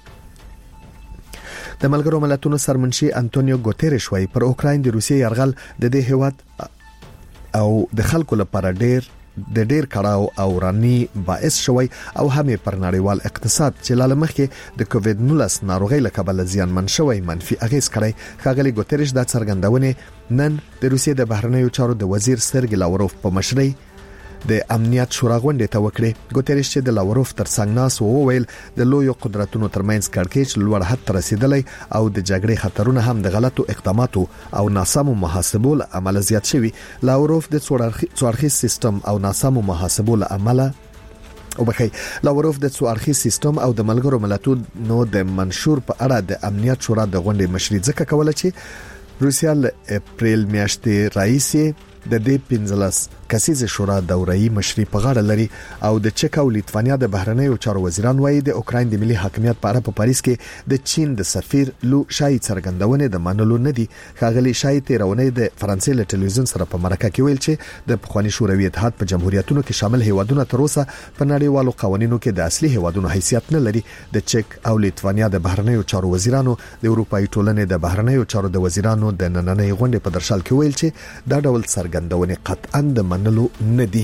د ملګرو ملتونو سرمنشي انټونیو ګوتيريش وايي پر اوکراین د روسیې يرغل د دې هیواد او د خلکو لپاره ډېر کړهو او رانی باعث شوی او هم پر نړیوال اقتصاد چې لاله مخکې د کووید 19 ناروغي لکبل زیانمن شوی منفي اغیز کړی. ښاغلي ګوتيريش دا څرګندونه نن د روسیې د بهرنیو چارو د وزیر سرګي لاوروف په مشرۍ د امنیت شورا غونډې ته وکړي. ګوتيريش چې د لاوروف ترڅنګ ناس وویل د لوی قدرتونو ترمنځ کړکېچ لوړ حد ته رسیدلی او د جګړې خطرونه هم د غلطو اقداماتو او ناسمو محاسبو له امله زیات شوي. لاوروف د څوارخیز سیستم او ناسمو محاسبو له امله لاوروف د څوارخیز سیستم او د ملګرو ملتونو د منشور په اړه د امنیت شورا د غونډې مشري ځکه کوله چې روسیا له اپریل میاشتې راهیسې د دې 15 کسیزه شورا دوره‌ای مشري په غاړه لري او د چک او لیتوانیا د بهرنیو چارو وزیران وایي د اوکراین د ملي حاکمیت په اړه په پاریس کې د چین د سفیر لو شای څرګندونه د منلو نه دي. ښاغلي شای تیرونه د فرانسې له ټلویزیون سره په مرکه کې ویل چې د پخوانی شوروي اتحاد په جمهوریتونو کې شامل هیوادونه تر اوسه په نړیوالو قوانینو کې د اصلي هیوادونو حیثیت نه لري. د چک او لیتوانیا د بهرنیو چارو وزیرانو د اروپאי ټولنې د بهرنیو چارو د وزیرانو د نننۍ غونډې په درشل کې ویل چې دا ډول څرګندونه قطعاً د منلو نه دي.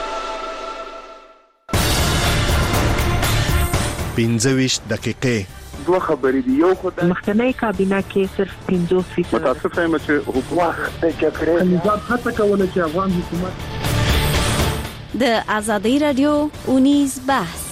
15 دقیقې دوه خبرې دي. یو خدای مخکنی کابینه کې صرف 50% متاسف یم چې حکومت د جګړې نظام هڅه کوله چې افغان حکومت د آزادۍ رادیو اونیز بحث.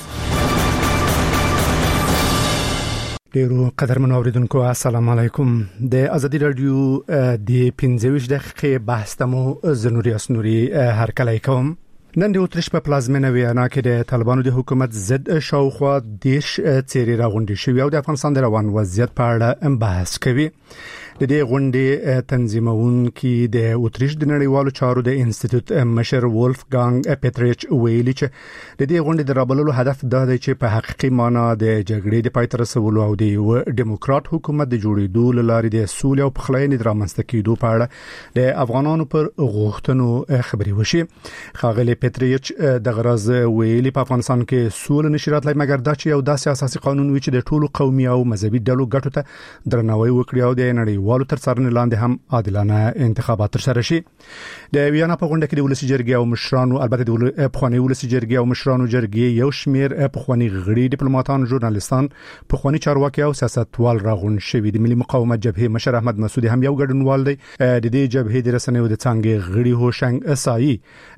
ډیرو قدرمنو اوریدونکو السلام علیکم. د آزادۍ رادیو د 15 دقیقې بحث تمو زنوري اسنوري هر کله کوم. نن د اتریش په پلازمینه ویانا کې د طالبانو د حکومت ضد شاوخوا دیش چیرې راغونډې شوې او د افغانستان د روان وضعیت په اړه بحث کوي. د دې غونډې تنظیمونکي د اتریش د نړیوالو چارو د انسټیټیوټ مشر وولفګانګ پیټریچ ویلي چې د دې غونډې د رابللو هدف دا دی چې په حقیقي معنی د جګړې د پای ته رسولو او د ډیموکرات حکومت د جوړېدو لپاره د سولې او پخلاینې د رامنځته کېدو په اړه د افغانانو پر غوښتنو خبرې وشي. ښاغلی پیټریچ د غرض ویلي په افغانستان کې سولې نشي راتلای مګر دا چې یو داسې اساسي قانون وي چې د ټولو قومي او مذهبي ډلو ګټو ته درناوی وکړي او د نړیوالو تر څارنې لاندې هم عادلانه انتخابات ترسره شي. د ویانا په غونډه کې د ولسی جرګې او مشرانو البته د پخوانی ولسی جرګې او مشرانو جرګې یو شمیر پخوانی غړي ډیپلوماټان ژورنالیستان پخوانی چارواکي او سیاستوال راغون شوي. د ملي مقاومت جبهه مشر احمد مسعودي هم یو ګډونوال دی. د دې جبهې د رسنیو د څنګه غړي هوشنګ اسایي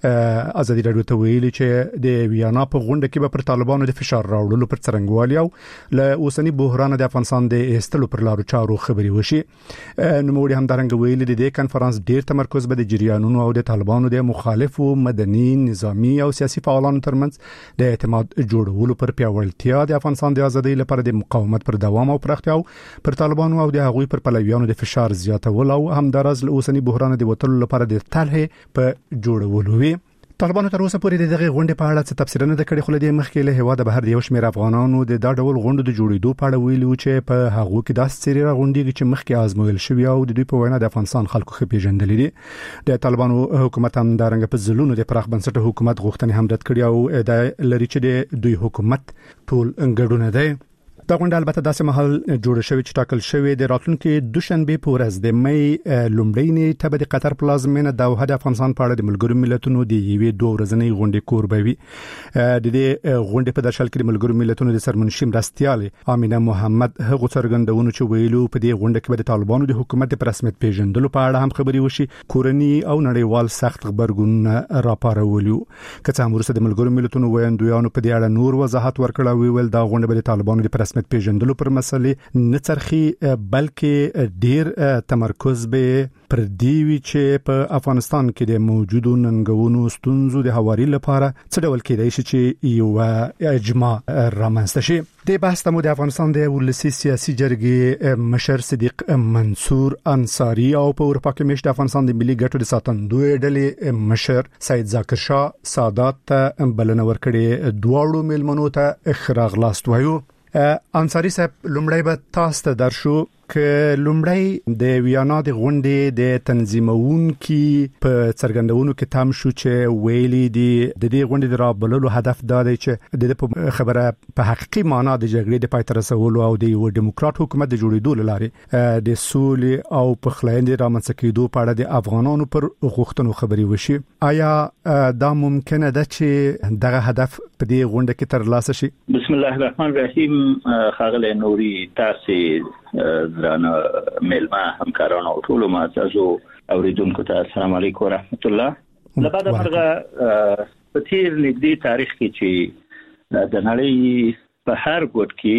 آزادۍ رادیو ته ویلي چې د ویانا په غونډه کې به پر طالبانو د فشار راوړلو پر څرنګوالي او له اوسنی بحران د افغانستان د استلو پر لارو چارو خبري وشي. نوموړي هم درنګ ویلي د دې کانفرنس ډیر تمرکز به د جریانونو او د طالبانو د مخالفو مدني نظامی او سیاسي فعالانو ترمنځ د اعتماد جوړولو پر پیاوړتیا د افغانستان د ازادۍ لپاره د مقاومت پر دوام او پراختیا او پر طالبانو او د هغوی پر پلویانو د فشار زیاتول او همدارس له اوسنی بحران د وټلو لپاره د طرحې په جوړولو وی. طالبانو تر اوسه پورې دغه غونډې په اړه څه تفسیر نه کړی خو له دې مخکې له هوا د بهر د یو شمېر افغانانو د دا ډول غونډو د جوړېدو په اړه ویلي چې په هغه کې داسې سری راغونډېږي چې مخکې آزمویل شوی او د دوی په وینا د افغانستان خلکو خې پیژندلې دي. د طالبانو حکومت هم دارنګ په ځلونو د پراخ بنسټه حکومت غوښتنې هم رد کړې او د لری چې د دوی حکومت ټول انګړونه دی. دا غونډه البته داسې مهال جوړ شوی چې ټاکل شوی د راتلونکي دوشنبه په ورځ د مې لومړۍ نیټه به د قطر پلازمینه دوحه د افغانستان په اړه د ملګرو ملتونو د یوې دوه ورځنۍ غونډې کوربوي. د دې غونډې په درشل کې د ملګرو ملتونو د سرمنشي مرستيال امینه محمد هغه څرګندونو چې ویلو په دې غونډه کې به د طالبانو د حکومت په رسمیت پیژندلو په اړه هم خبري وشي. کورنی او نړیوال سخت خبرګون راپارولو. که څه هم وروسته د ملګرو ملتونو ویاندویانو په دې اړه نور وضاحت ورکړ او ویل دا غونډه به د طالبانو د رسمیت پیژندلو پر مسلې نڅرخي بلکې ډیر تمرکز به پر دی وی چې په افغانستان کې د موجودو ننګونو ستونزو د حواري لپاره څه ډول کېدای شي چې یو اجماع رامنځته شي. د بحث تمو د افغانستان د ولسی سیاسي جرګې مشر صدیق منصور انصاری او په اروپا کې مشت افغانستان د ملي ګټو د ساتندوی ډلې مشر سید ذاکر شاه سادات بلنه ورکړي. دواړو ملمنو ته اخراغلاست وایو. انصاری صاحب لومړی به تاسو ته درشو که لومړی د ویانا د غونډې د تنظیمونکي په څرګندونو کې تام شو چې ویلي دي د دې غونډې د رابللو هدف دا دی چې د خبره په حقيقي معنی د جګړې د پای ته رسولو او د یو ډیموکرات حکومت د جوړېدو لپاره د سولې او پخلاینې رامنځته کېدو په اړه د افغانانو پر غوښتنو خبري وشي. آیا دا ممکنه ده چې دغه هدف په دې غونډه کې ترلاسه شي؟ بسم الله الرحمن الرحیم. خاغله نوري تاسو درانه ملما همکارانو او ټول معززو اوریدونکو ته السلام علیکم ورحمت الله. لبعد مرغه په تیر نږدې تاریخ کې چې د نړۍ په هر ګوټ کې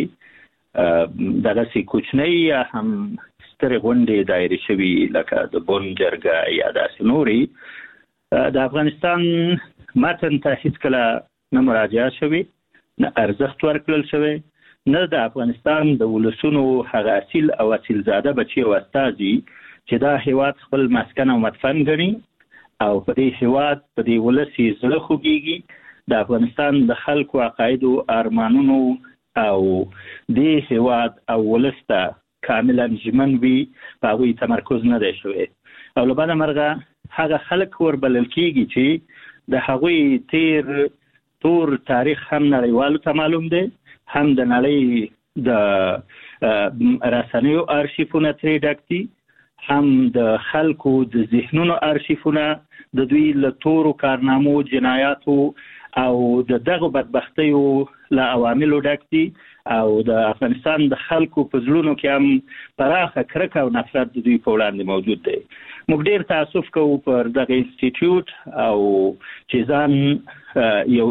دغه سې کوچنۍ هم ستر غونډې دایره شوي لکه د بون جرګه یا داسې نوري د افغانستان متن ته هیڅ کله نه مراجعه شوي نه ارزښت ورکړل شوی نه د افغانستان د ولسونو هغه اصیل او اصیل زاده بچي او استازي چې دا هیواد خپل مسکن او مدفن ګڼي او په دې هیواد په دې ولسي زړه خوږيږي د افغانستان د خلکو عقاید او ارمانونو او دې هیواد او ولسته کاملا ژمن وي په هغه تمرکز نه دی شوی او لبنه مرغه هغه خلک وربلل کیږي چې د هغوی تور تاریخ هم نړیوالو ته معلوم دی هم د نړۍ د رسنیو ارشیفونه ترې ډک دي هم د خلکو د ذهنونو ارشیفونه د دوی له تورو کارنامو جنایاتو او دغه بدبختیو له عواملو ډک دي او د افغانستان د خلکو په زړونو کې هم پراخه کرکه او نفرت د دوی په وړاندې موجود دی. موږ ډیر تاسف کوو پر دغه انسټیټیوټ او چې ځان یو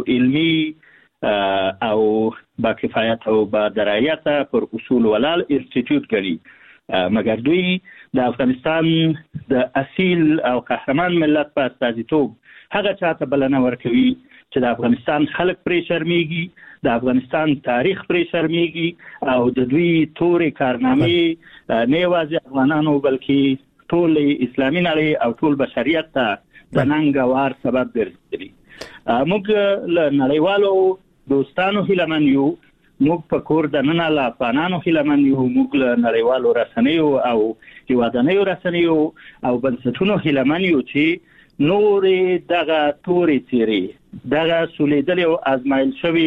علمي او با کفایت او با درایت پر اصول ولال انسټیټیوټ ګڼي، مګر دوی د افغانستان د اصیل او قهرمان ملت په استازیتوب هغه چاته بلنه ورکوي چې د افغانستان خلک پرې شرمېږي، د افغانستان تاریخ پرې شرمېږي او د دوی تورې کارنامې نه یوازې افغانانو بلکې ټول اسلامي نړۍ او ټول بشریت ته د ننګوار سبب ګرځي. موږ له نړیوالو دوستانو هیلمن یو، موږ په کور د نن له افغانانو هیلمن یو، موږ له نړیوالو رسنیو او هیوادنیو رسنیو او بنسټونو هیلمن یو چې نورې دغه تورې څیرې دغه سولیدلې او ازمایل شوي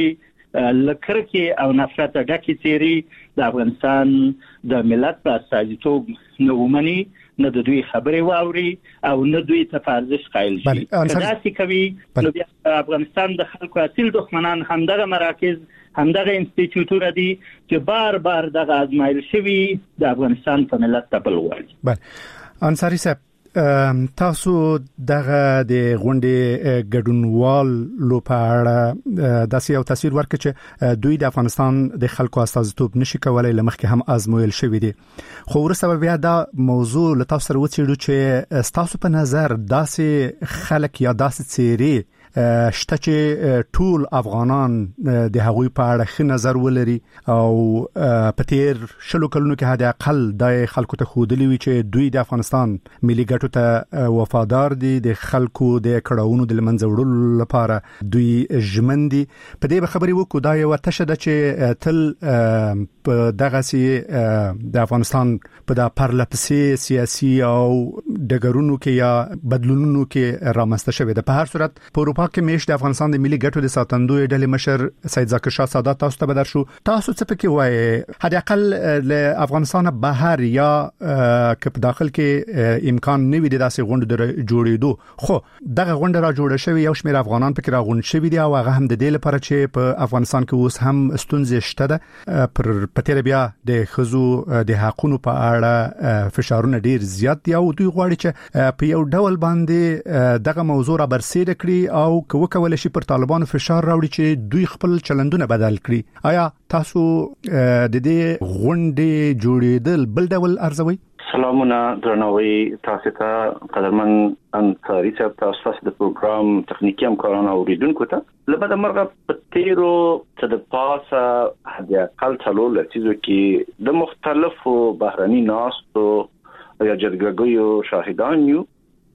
لکرکې او نفرت ډکې څیرې د افغانستان د ملت په استازیتوب نه ومني، نه د دوی خبرې واوري او نه دوی ته ارزښت قایل شي. داسې کوي نو بیا افغانستان د خلکو اصیل دښمنان همدغه مراکز همدغه انسټیټیوټونه دي چې بار بار دغه ازمایل شوي د افغانستان په ملت تپل غواړي. بله انصاری صاحب، تاسو دغه د غونډې ګډونوال لو په اړه داسې یو تاثیر ورکړي چې دوی د افغانستان د خلکو استازیتوب نشي کولای، لمخکې هم آزمویل شوی دي، خو وروسته بیا دا موضوع له تاسو سره وڅېړو چې تاسو په نظر داسې خلک یا داسې څیرې شته چې ټول افغانان د هغوی په اړه ښه نظر ولري او په تیر شلو کلونو کې حد اقل د خلکو ته ښودلي وي چې دوی د افغانستان ملي ګټو ته وفادار دي، د خلکو د کړاوونو د لمنځه وړلو لپاره دوی ژمن دي. په دې خبرې وکړو دا یو تشه ده چې تل په دغه د افغانستان په د پرلپسې سیاسي او ډګرونو کې یا بدلونونو کې رامنځته شوی ده. په هر صورت په اروپا کې مېشت د افغانستان د ملي ګټو د ساتندوی ډلې مشر سید ذاکر شاه سادات تاسو ته بدر شو، تاسو څه پکې وایي؟ حد اقل له افغانستان بهر یا که په داخل کې امکان نه وي د داسې غونډې جوړېدو، خو دغه غونډه را جوړه شوې یو شمېر افغانان پکې راغونډ شوي دي او هغه هم د دې لپاره چې په افغانستان کې اوس هم ستونزې شته ده په تیر بیا د ښځو د حقوقو په اړه فشارونه ډیر زیات دي او دوی غواړي چې په یو ډول باندې دغه موضوع را برسېره کړي او کوو کولای شي پر طالبانو فشار راوړي چې دوی خپل چلندونه بدل کړي. آیا تاسو د دې غونډې جوړېدل بل ډول ارزوي؟ سلامونه درنوي تاسو ته قدرمن انصاری صاحب، تاسو د پروګرام تخنیکی همکاران او اوریدونکو ته لبد مرغه په تیرو څه د پاسه د اقل څلور لسیزو کې د مختلفو بهرني ناستو یا جرګګیو شاهدان یو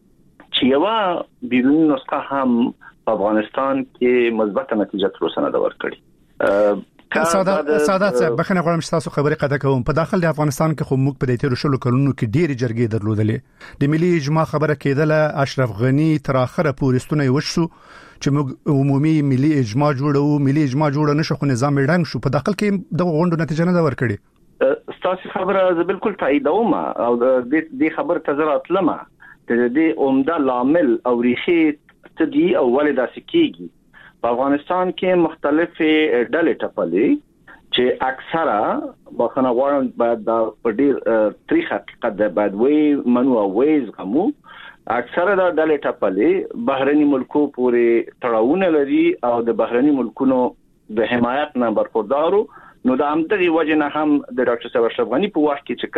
چې یو بیرونی نسخه هم په افغانستان کې مثبت نتیجه تر اوسه نه ورکړي. سادات صاحب، بخنه غواړم چې تاسو خبرې قطع کوم. په داخل د افغانستان کې خو موږ په دې تیر شلو کلونو کې ډېری جرګې درلودلې، د ملي اجماع خبره کېدله، اشرف غنی تر اخره پورې ستونه وشو چې موږ عمومي ملي اجماع جوړو، ملي اجماع جوړ نه شو خو نظام رنګ شو. په داخل کې د غونډو نتیجه نه ورکړي. تاسو خبره زه بالکل تاییدوم او د خبره تزرات لمه د دې عمده لامل او ریښې تدي او ولدا سکیږي. په افغانستان کې مختلفې ډلې ټپلې چې اکثره بخنه غواړم بعد د پډیر تاریخ حقیقت د بعد وی منو ویز غمو اکثره د ډلې ټپلې بهرني ملکو پورې تړاونه لري او د بهرني ملکونو د حمایت نه برخوردارو. نو د همدغه وجه نه هم د ډاکټر صاحب اشرف غنی په وخت کې چې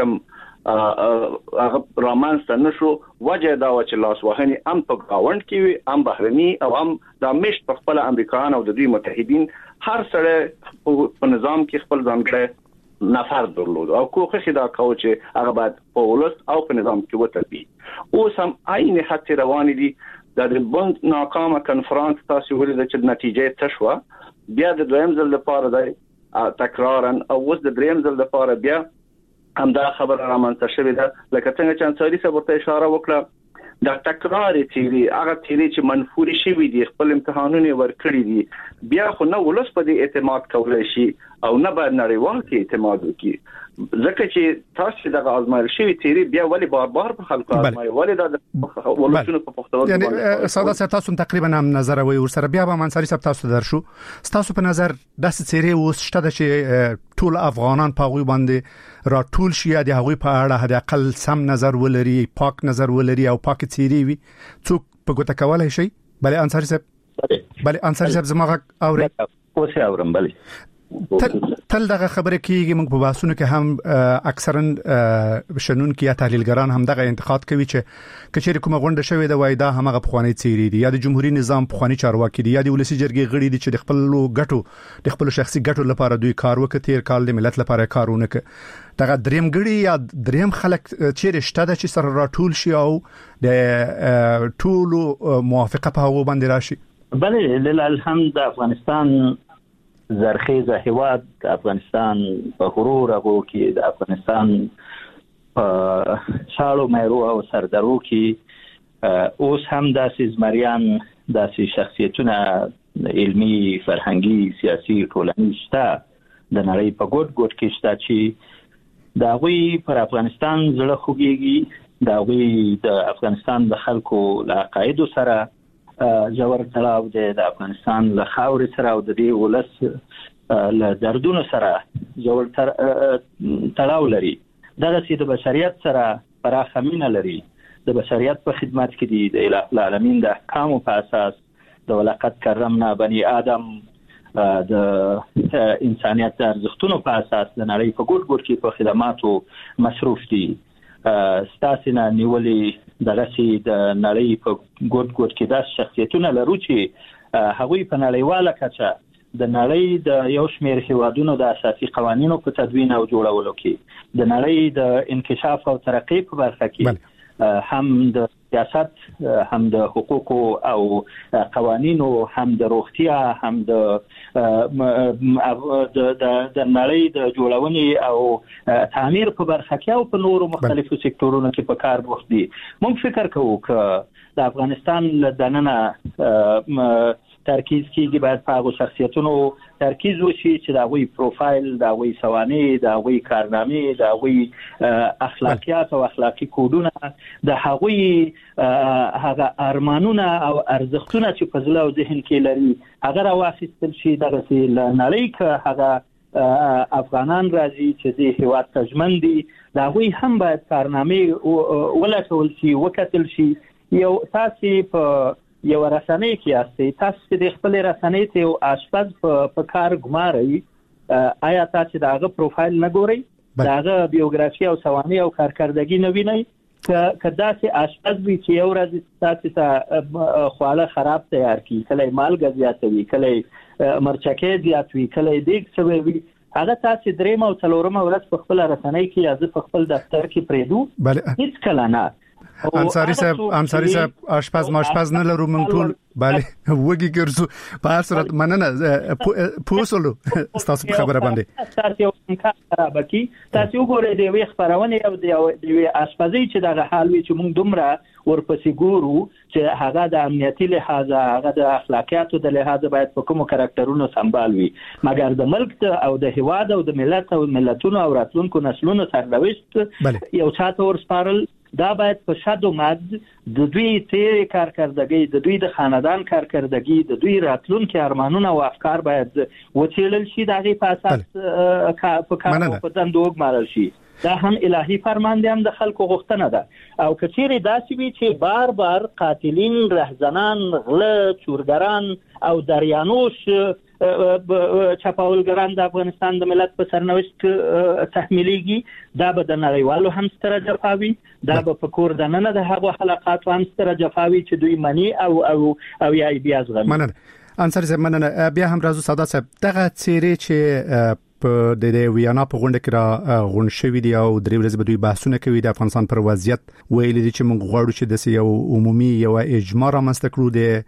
کوم هغه رامنځته نشو، وجه دا و چې لاس وهني هم په گاوند کې وي، هم بهرني او هم د مشت په خپل امریکایان او د دوی متحدین هر سره په نظام کې خپل ځانګړی نفر درلود او کوښښ دا کاوه چې هغه باید په ولس او په نظام کې وتربي. اوس هم عین خط روان دي. د بند ناکامه کنفرانس تاسو ولید چې نتیجه تشوه، بیا د دویم ځل لپاره د تکرارا او اوس د دریم ځل لپاره بیا هم دا خبره رامنځته شوې ده. لکه څنګه چې انصاری صاحب ته اشاره وکړه، د تکرار تیری هغه تیری چې منفوري شوی دي خپل امتحانونه ورکړي دي بیا خو نه ولس په دې اعتماد کولای شي او نه به نړیوال کې اعتماد وکړي ځکه چې تاسو د آزمایل شوی تیری بیا ولی بار په خلکو آزمایي ولی د ولسونو په پښتو یعنی ساده تاسو تقریبا هم نظر وي ورسره بیا به منصري صاحب تاسو درشو تاسو په نظر د تیری اوس شته چې ټول افغانان په غوي باندې را ټول شي د هغوی په اړه د اقل سم نظر ولري پاک نظر ولري او پاک تیری وي څوک په ګوته کولای شي بلې انصاري صاحب زموږ اوري اوس اورم بلې تل دغه خبره کیږي موږ په بحثونو کې هم اکثرا شنون کې یا تحلیلګران هم دغه انتقاد کوي چې کچېری کومه غونډه شوې ده وای دا همغه پخوانی تیری دي یا د جمهوریت نظام پخوانی چارواکي دي یا د ولسی جرګې غړي دي چې د خپل ګټو د خپل شخصي ګټو لپاره دوی کار وکړي تیر کال د ملت لپاره کارونه کوي دغه دریم غړي یا دریم خلک چې رشتہ د چې سره راټول شي او د ټول موافقه په هغه باندې راشي بله لله الحمد افغانستان زرخیزه هیواد افغانستان په غرور هغه کې د افغانستان په شالو مېرو او سردارو کې اوس هم داسې زمریان داسې شخصیتونه علمی فرهنګي سیاسي ټولنیز شته د نړۍ په ګوټ کې شته چې دا غوي پر افغانستان زړه خوږيږي دا غوي د افغانستان د خلکو له عقاید سره جوړ تلاو د افغانستان له خاور سره او د دې ولس له دردونو سره جوړ تلاو لري دغه چې د بشریت سره پراخه مینه لري د بشریت په خدمت کې دي د الٰه العالمین د احکام په اساس د ولقد کرمنا بني آدم د انسانيت د ارزښتونو په اساس د نړۍ په ګوټ کې په خدماتو مصروف دي ستاسو نه نیولې دغه چې د نړۍ په ګوټ کې د شخصیتونو لرو چې هغوی په نړیواله کچه د نړۍ د یو شمېر هیوادونو د اساسي قوانینو په تدوین او جوړولو کې د نړۍ د انکشاف او ترقۍ په برخه کې هم د سیاست هم د حقوقو او قوانینو هم د روغتیا هم د نړۍ د جوړونې او تعمیر په برخه کې او په نورو مختلفو سکتورونو کې په کار بوخت دي موږ فکر کوو چې د افغانستان دننه ترکیز کیږي باید په هغه شخصیتونو ترکیز وشي چې دا غوي پروفایل دا غوي سوانې دا غوي کارنامې دا غوي اخلاقیات او اخلاقی کودونه د هغوی هغه ارمانونه او ارزښتونه چې په ځل او ذهن کې لري هغه راوخیستل شي دغه چې نړۍ کې هغه افغانان راځي چې د هیواد تجمن دي دا غوي هم باید کارنامې ولټول شي وکتل شي یو تاسو په یو رسنۍ کې یاستئ تاسو د خپل رسنۍ ته یو آشپز په کار ګمارئ آیا تاسو دغه پروفایل نه ګورئ دغه بیوګرافي او سوانح او کارکردګي نه وینئ کدا چې آشپز وی چې یو ورځ تاسو ته خواله خراب تیار کی کله مالګه زیاتوي کله مرچکې زیاتوي کله دیګ سوي هغه تاسو دریم او څلورم ورځ په خپل رسنۍ کې یا په خپل دفتر کې پریدو هیڅ کله نه انصاری صاحب آشپز ماشپز نه لرو موږ ټول bale وګي ګرځو په هر صورت مننه پوسولو تاسو خبره باندې تاسو یو کار بکی تاسو وګورئ د وی خبرونه او د وی آشپزي چې دغه حال وی چې موږ دومره ورپسې ګورو چې هغه د امنیتي لحاظ هغه د اخلاقیاتو د لحاظ باید په کومو کاراکټرونو سمبال وي مګر د ملک او د هواد او د ملت او ملتونو او راتلونکو نسلونو سرنوشت یو چاته ورسپارل دا باید په شادو مد د دوی تیر کارکردګي د دوی د خاندان کارکردګي د دوی راتلونکو ارمانونه او افکار باید وڅېړل شي دغه په اساس په کار په دندوګ مارل شي دا هم الهي فرمان دی هم د خلکو غوښتنه ده او کچېری داسې وی چې بار بار قاتلین رهزنان غله چورګران او دریانوش چاپاولګران د افغانستان د ملت په سرنوشت تحمیلېږي دا به د نړیوالو هم ستره جفاوي دا به په کور دننه د هغو حلقاتو هم ستره جفاوي چې دوی مني او یا بیا زغمي مننه انصاری صاحب مننه بیا هم راځو ساده صاحب دغه چیرې چې په د ویانا په غونډه کې را غون شوې دي او درې ورځې به دوی بحثونه کوي د افغانستان پر وضعیت ویل دي چې موږ غواړو چې د یو عمومي یو اجماع رامنځته کړو د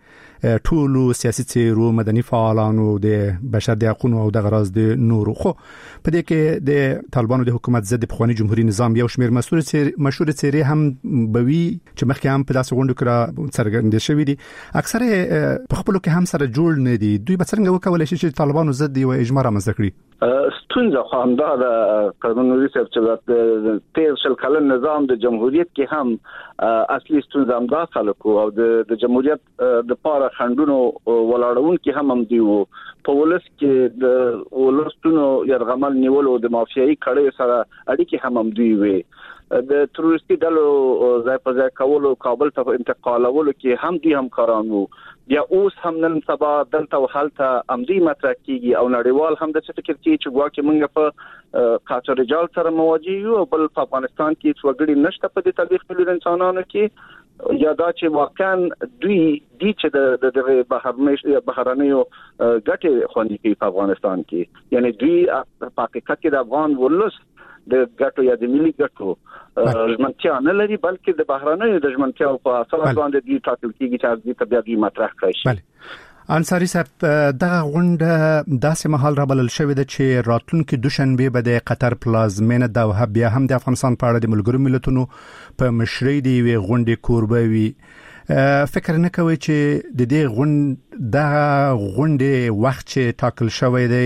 ټولو سیاسي څیرو مدني فعالانو د بشر د حقوقو او د غراض د نورو خو په دې کې د طالبانو د حکومت ضد پخوانی جمهوریت نظام یو شمېر مشهور څیرې هم بوي چې مخکې هم په داسې غونډو کې څرګند شوی دي اکثره په خپل کې هم سره جوړ نه دي دوی به څنګه وکولای شي چې طالبانو ضد یو اجماع رامنځته کړي ستونزه خو همدا د قانوني سیاست د تیر شل کلن نظام د جمهوریت کې هم اصلي ستونزه همدا خلکو او د جمهوریت د پاره خندونو ولاړون کې هم دی په ولس کې د ولستونو يرغمل نیولو د مافیایي کړي سره اړیکې هم دی وي د تروریستي ډلو ځای په ځای کولو کابل ته انتقالولو کې هم دي همکاران وو بیا اوس هم نن سبا دلته وحالته امدي مطرح کیږي او نړیوال هم د څه فکر کوي چې ګواکې موږ په قاچاق رجال سره مواجه یو بل په افغانستان کې څو وګړي نشته په دې تاریخ ملي انسانانو کې یا دا چې واقعا دوی دي چې د بهرنیو ګټې خوندي کوي په افغانستان کې یعنی دوی په حقیقت کې د افغان ولس د ګټو یا د ملي ګټو ژمنتیا نه لري بلکې د بهرنیو د ژمنتیا په اساس باندې دوی ټاکل کیږي چې د طبيعي مطرح کړي بله انصاری صاحب دغه غونډه داسې مهال را بلل شوې ده چې راتلونکي دوشنبه به د قطر پلازمینه دوحه بیا هم د افغانستان په اړه د ملګرو ملتونو په مشرۍ دی غونډه کوربه وي فکر نه کوي چې د دې غونډې وخت چې ټاکل شوی دی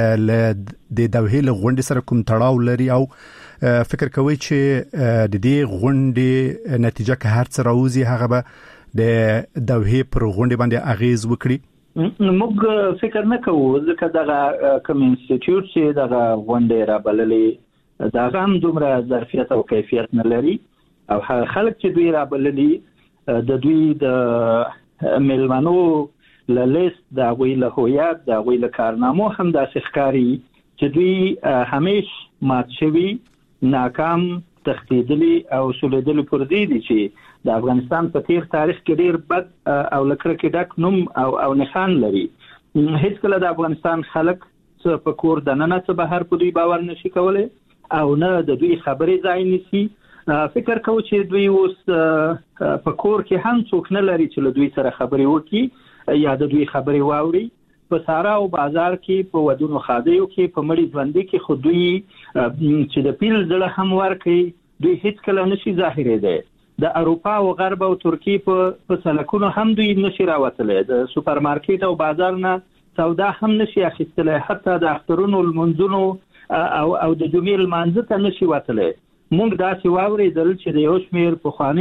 د دوحې له غونډې سره کوم تړاو لري او فکر کوي چې د دې غونډې نتیجه که هر څه راوځي هغه به د دوحې پر غونډې باندې اغیز وکړي موږ فکر نه کوو ځکه دغه کوم انسټیټیوټ چې دغه غونډې را بللې دا هم دومره ظرفیت او کیفیت نه لري او خلک چې دوی را بللي د دوی د ملمنو له لیست د غوی له هویت د غوی له کارنامو هم د ښکاری چې دوی همیشه مات شوی ناکام تخدیدلی او سولیدلی پر دي چې د افغانستان په تیر تاریخ کې ډیر بد او لکه کې ډک نوم او نښان لري هیڅ کله د افغانستان خلک څه په کور د نن څه بهر په دوی باور نشي کولای او نه د دوی خبرې ځای نشي فکر کوم چې دوی اوس په کور کې هم څوک نه لري چې له دوی سره خبرې وکړي یا د دوی خبرې واوري په سارا او بازار کې په ودونو خادیو کې په مړی ژوندۍ کې خو دوی چې د پیل ځله هم ورکي دوی هیڅ کله نشي ظاهرې ده د اروپا او غرب او ترکی په سلکونو هم دوی نشي راوتلې د سوپرمارکیټ او بازار نه سودا هم نشي اخیستلې حتی د اخترونو المنځونو او د جمعې المنځ ته نشي وتلې موږ داسې واورېدل چې د یو شمېر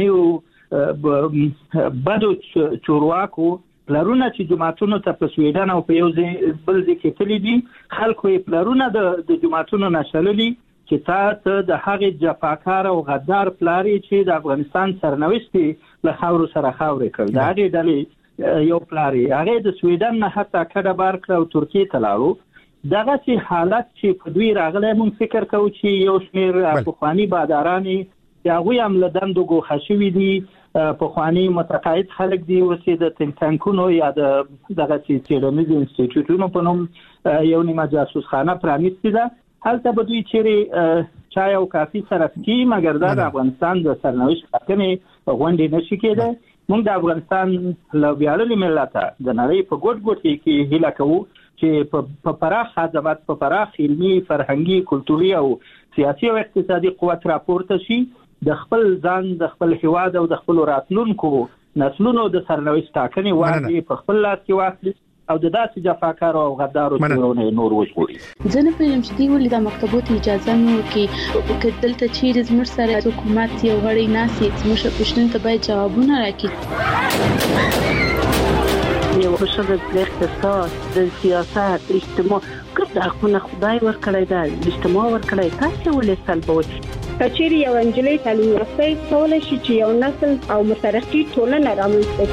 پخوانیو بدو چورواکو پلرونه چې جماعتونو ته په سویډن او په یو بل ځای کې تللي دي خلکو یې پلرونه د جماعتونو نشللي چې تاسو د هغې جفاکار او غدار پلاري چې د افغانستان سرنوشت له خاورو سره خاورې کړ د هغې ډلې یو پلاري هغې د سویډن نه حتی کډه بار کړه او ترکیې ته لاړو دغه چې حالت چې په دوی راغلی مونږ فکر کوو چې یو شمېر پخواني بادارانې چې هغوی هم له دندو ګوښه شوي دي پخواني متقاعد خلک دي اوس یې د تنک ټانکونو یا د دغسې څېړنیزو انسټیټیوټونو په نوم یو نیمه جاسوسخانه پرانیستې ده هلته به دوی چیرې چای او کافي سره څښي مګر دا د افغانستان د سرنوشت ټاکنې غونډې نشي کېدی موږ د افغانستان له ویاړلي ملته د نړۍ په ګوټ ګوټ کې هیله کوو چې په پراخ خدمات په پراخ علمي فرهنګي کلتوري او سیاسي او اقتصادي قوت راپورته شي د خپل ځان د خپل هیواد او د خپل راتلونکو نسلونو د سرنوشت ټاکنې واجب په خپل لاس کې واخلي او د داسې جفاکارو او غدارو څورونه نور وژغوري ځنه په یمشتي ولې د مکتبونو اجازه نو کې دلته چیرې زموږ سره حکومت یو غړي ناسي زموږ پښتون ته باید جوابونه راکړي یو بشر د اقتصاد د سیاست اجتماع کوم د حقوقو خدای ورکړی دا اجتماع ورکړی تاسو ولې سلبوي کچېری یو انجلۍ تعلیم یافته کولای شي چې یو نسل او مترقي ټولنه رامنځته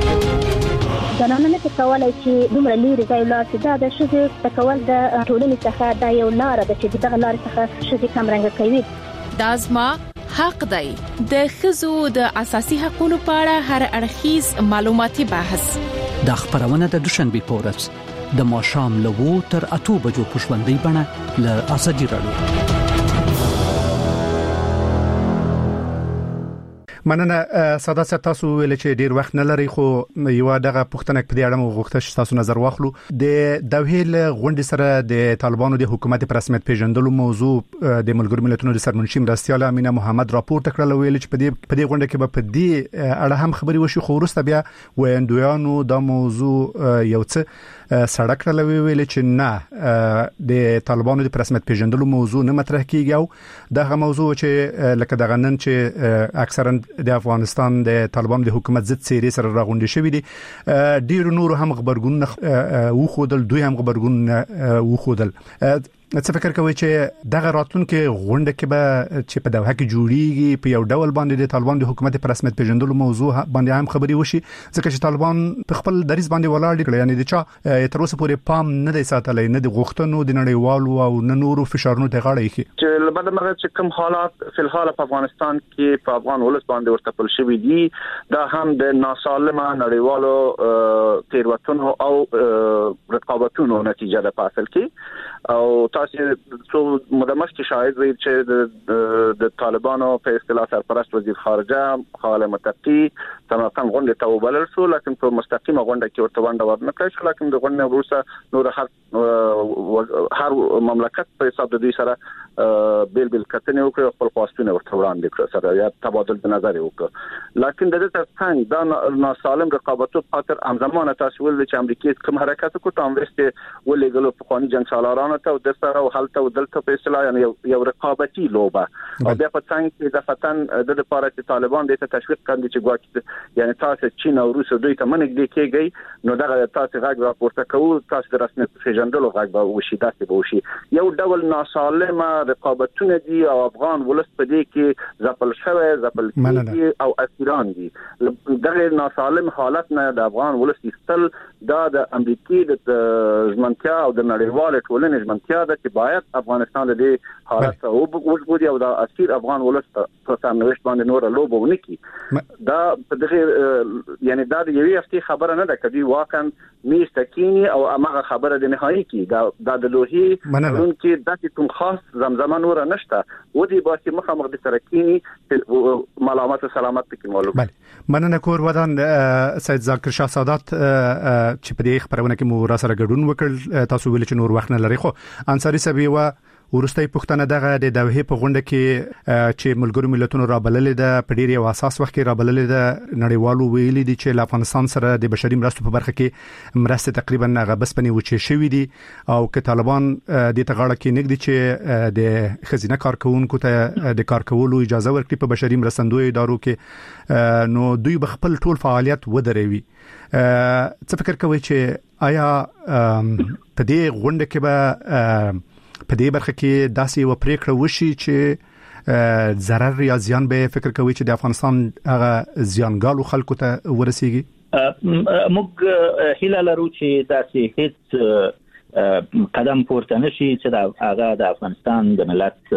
کړي زنانه نه کولای چې دومره لري ځای لاس دا د شذ تکول د ټولنې څخه د یو لار د چې دغه لار څخه شذ کم رنګ کوي دا زما حق دی د خزو د اساسي حقوقو په اړه هر اړخیز معلوماتي بحث د خبرونه د دوشنبه پورس د ماشام له 2 تر 8 بجو پښوندې بڼه له اساسي رادیو مننه ساده تاسو ویل چې ډیر وخت نه لري خو یو دغه پښتنه په دې اړه مو غوښته تاسو نظر واخلو د دوهیل غونډې سره د طالبانو د حکومت پر رسمیت پیژندلو موضوع د ملګرو ملتونو د سرمنشي مرستيال امینه محمد راپور تکړه ویل چې په دې غونډه کې په دې اړه هم خبري وشي خو وروسته بیا ویندویانو د موضوع یو څه سړک راوي ویل چې نه د طالبانو د رسمیت پیژندلو موضوع نه مطرح کیږي او دغه موضوع چې لکه دغه نن چې اکثرا د افغانستان د طالبانو د حکومت ضد سیري سره راغونډي شوې دي ډیر نور هم خبرګون وخودل دوی هم خبرګون وخودل څه فکر کوي چې دغه راتلونکو غونډه کې به چې په دوحه کې جوړیږي په یو ډول باندې د طالبان د حکومت پر رسمیت پیژندلو موضوع باندې هم خبري وشي ځکه چې طالبان په خپل دریز باندې ولاړ دي یعنی د چا تر اوسه پورې پام نه دی ساتلی نه د غوښتنو د نړیوالو او نه نورو فشارونو ته غاړه ایښي چې لبد مرغه چې کوم حالات په الحال په افغانستان کې په افغان ولس باندې ورته پل شوی دي دا هم د ناسالمه نړیوالو تیروتنو او رقابتونو نتیجه ده په اصل کې او تاسو څو مدمش کې شاهد وي چې د طالبانو په اصطلاح سرپرست وزیر خارجه خالد متقی سمارقند غونډه ته وبلل شو لکن په مستقیمه غونډه کې ورته ونډه ورنکړل شو لکن د غونډې وروسته نور هر مملکت په حساب د دوی سره بیل کتنې وکړي خپل خواستونه ورته وړاندې کړل سره یا تبادل نظر وکړي لکن د دې ترڅنګ دا ناسالم رقابتو په خاطر همزمانه تاسو ول چې امریکا کوم حرکت وکړ ته امریکا ولېګلو په قانوني جنگ سالارانه ته د سره او حالت او دلته په اصطلاح یعنی یو رقابتي لوبه او بیا په څنګه کې د فتن د لپاره چې طالبان د تشویق کوي چې ګواکې یعنی تاسو چین او روس دوی ته منګ دي کېږي نو دا تاسو غږ راپورته کوو تاسو د رسمیت پیژندلو غږ به وشي داسې به وشي یو ډول ناسالمه رقابتونه دي او افغان ولس په دې کې ځپل شوی ځپل کېږي او اسیران دي دغه ناسالم حالت نه د افغان ولس استل دا د امریکای د ځمنتیا او د نړیوال ټولنې ځمنتیا د چې باید افغانستان د حالت او وګوري او د اسیر افغان ولس په سرنوشت باندې نور لوبو ونکي دا په دغه یعنی دا د یوې هفتې خبره نه ده کدي واقعا میستکینی او هغه خبره د نهایی کې دا د لوهي قانون کې د کوم خاص زمزمه نور نشته و دې باسي مخامخ د سرکینی ملامت او سلامت کې معلومه بله مننه کور ودان سید ذاکر شاه سادات چې په دې خبرونه کې مو را سره ګډون وکړ تاسو ویل چې نور وخت نه لري خو انصاری صاحب و ورستۍ پښتنه دغه د دوحې په غونډه کې چې ملګرو ملتونو را بللې ده په ډیر یو اساس وخت کې را بللې ده نړیوالو ویلي دي چې افغانستان سره د بشري مرستو په برخه کې مرسته تقریبا هغه بس پني وچې شوې دي او که طالبان د تغاړه کې نګدي چې د خزینه کارکونکو ته د کار کولو اجازه ورکړي په بشري مرستندوی ادارو کې نو دوی بخپل ټول فعالیت ودروي څه فکر کوي چې آیا په دې غونډه کې به په دې برخه کې داسې یو پریکړه وشي چې ضرر یا زیان به فکر کوي چې د افغانستان هغه زیانګالو خلکو ته ورسیږي موږ هیله لرو چې داسې هیڅ قدم پورته نشي چې د هغه د افغانستان د ملت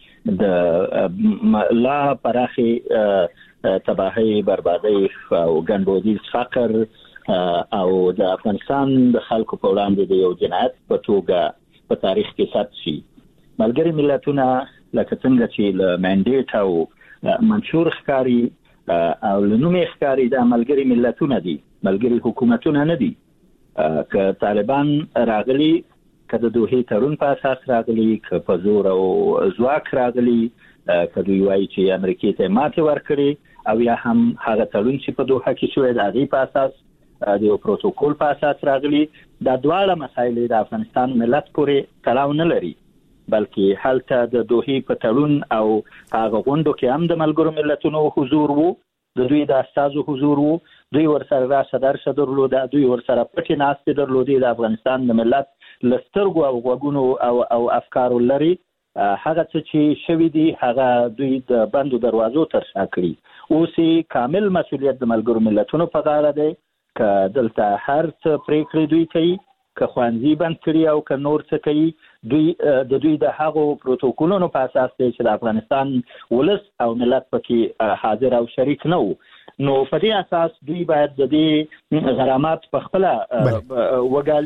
د لا پراخي تباہي بربادي او ګنبودیز فقر او د افغانستان د خلکو په وړاندې د یو جنایت په توګه په تاریخ کې ثبت شي ملګری ملتونه لکه څنګه چې له منډیټ او منشور ښکاری او لنومي ښکاری د ملګری ملتونه دي ملګری حکومتونه نه دي که طالبان راغلي که د دوحې تړون په اساس راغلي که په زور او ځواک راغلي که دوی وایي چې امریکا ته ماته ورکړي او یا هم هغه تړون چې په دوحه کې شوی د هغې په اساس د یو پروتوکول په اساس راغلي دا دواړه مسایل د افغانستان ملت پورې تړاو نه لري بلکې هلته د دوحې په تړون او هغه غونډو کې هم د ملګرو ملتونو حضور وو د دوی د استازو حضور وو دوی ورسره راشه درشه درلود دوی ورسره پټې ناستې درلودې د افغانستان د ملت لسترګو او غوږونو او افکارو لري هغه چې شوی دی هغه دوی د بندو دروازو تر شا کړی اوس کامل مسؤلیت د ملګرو ملتونو په غاړه دی که دلته هر څه پریکړې دوی کوي که خوانځي بند کړي او که نور څه کوي دوی د هغو پروتوکولونو په اساس دی چې د افغانستان ولس او ملت پکې حاضر او شریک نه وو نو په دې اساس دوی باید د دې غرامات په خپل وګالي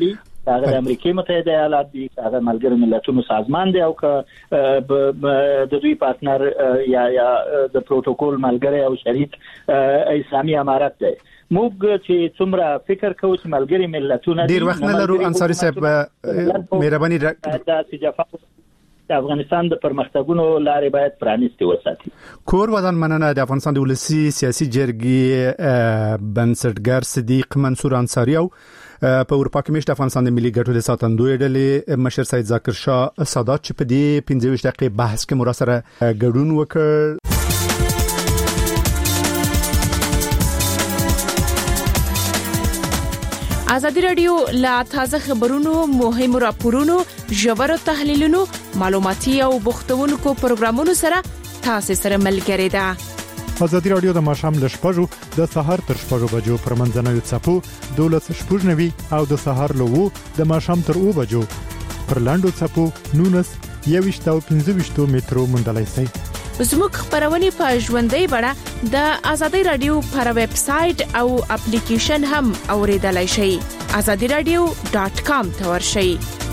هغه د امریکای متحده ایالات دی، هغه ملګرو ملتونو سازمان دی، او که د دوی پارتنر یا د پروتوکول ملګری او شریک اسلامي امارات دی. موږ چې څومره فکر کوو چې ملګری ملتونه ډیر وخت نه لرو. انصاری صاحب مهرباني د جفا د افغانستان د پرمختګونو لارې باید پرانیستي وساتي. کور ودان مننه د افغانستان د ولسی سیاسي جرګې بنسټګر صدیق منصور انصاری او په اروپا کې مشت افغانستان د ملي ګټو د ساتندوی ډلې مشر سید ذاکر شاه سادات چې په دې 15 دقیقې بحث کې مراسره ګډون وکړ. ازادي رادیو لا تازه خبرونو، مهمو راپورونو، ژورو تحلیلونو، معلوماتي او بوختونکو پروګرامونو سره تاسو سره ملګری ده. ازادي رادیو د ماشام ل شپږو د سحر تر شپږو بجو پر منځنوي چپو 12:90 او د سحر له 2 د ماشام تر 2 بجو پر لاندو چپو 19 او 15 مترو مندلای سي. زموږ خبرونه په ژوندۍ بڼه د ازادي رادیو پر ویب سټ او اپلیکیشن هم اوریدلای شئ. azadiradio.com ته ورشئ.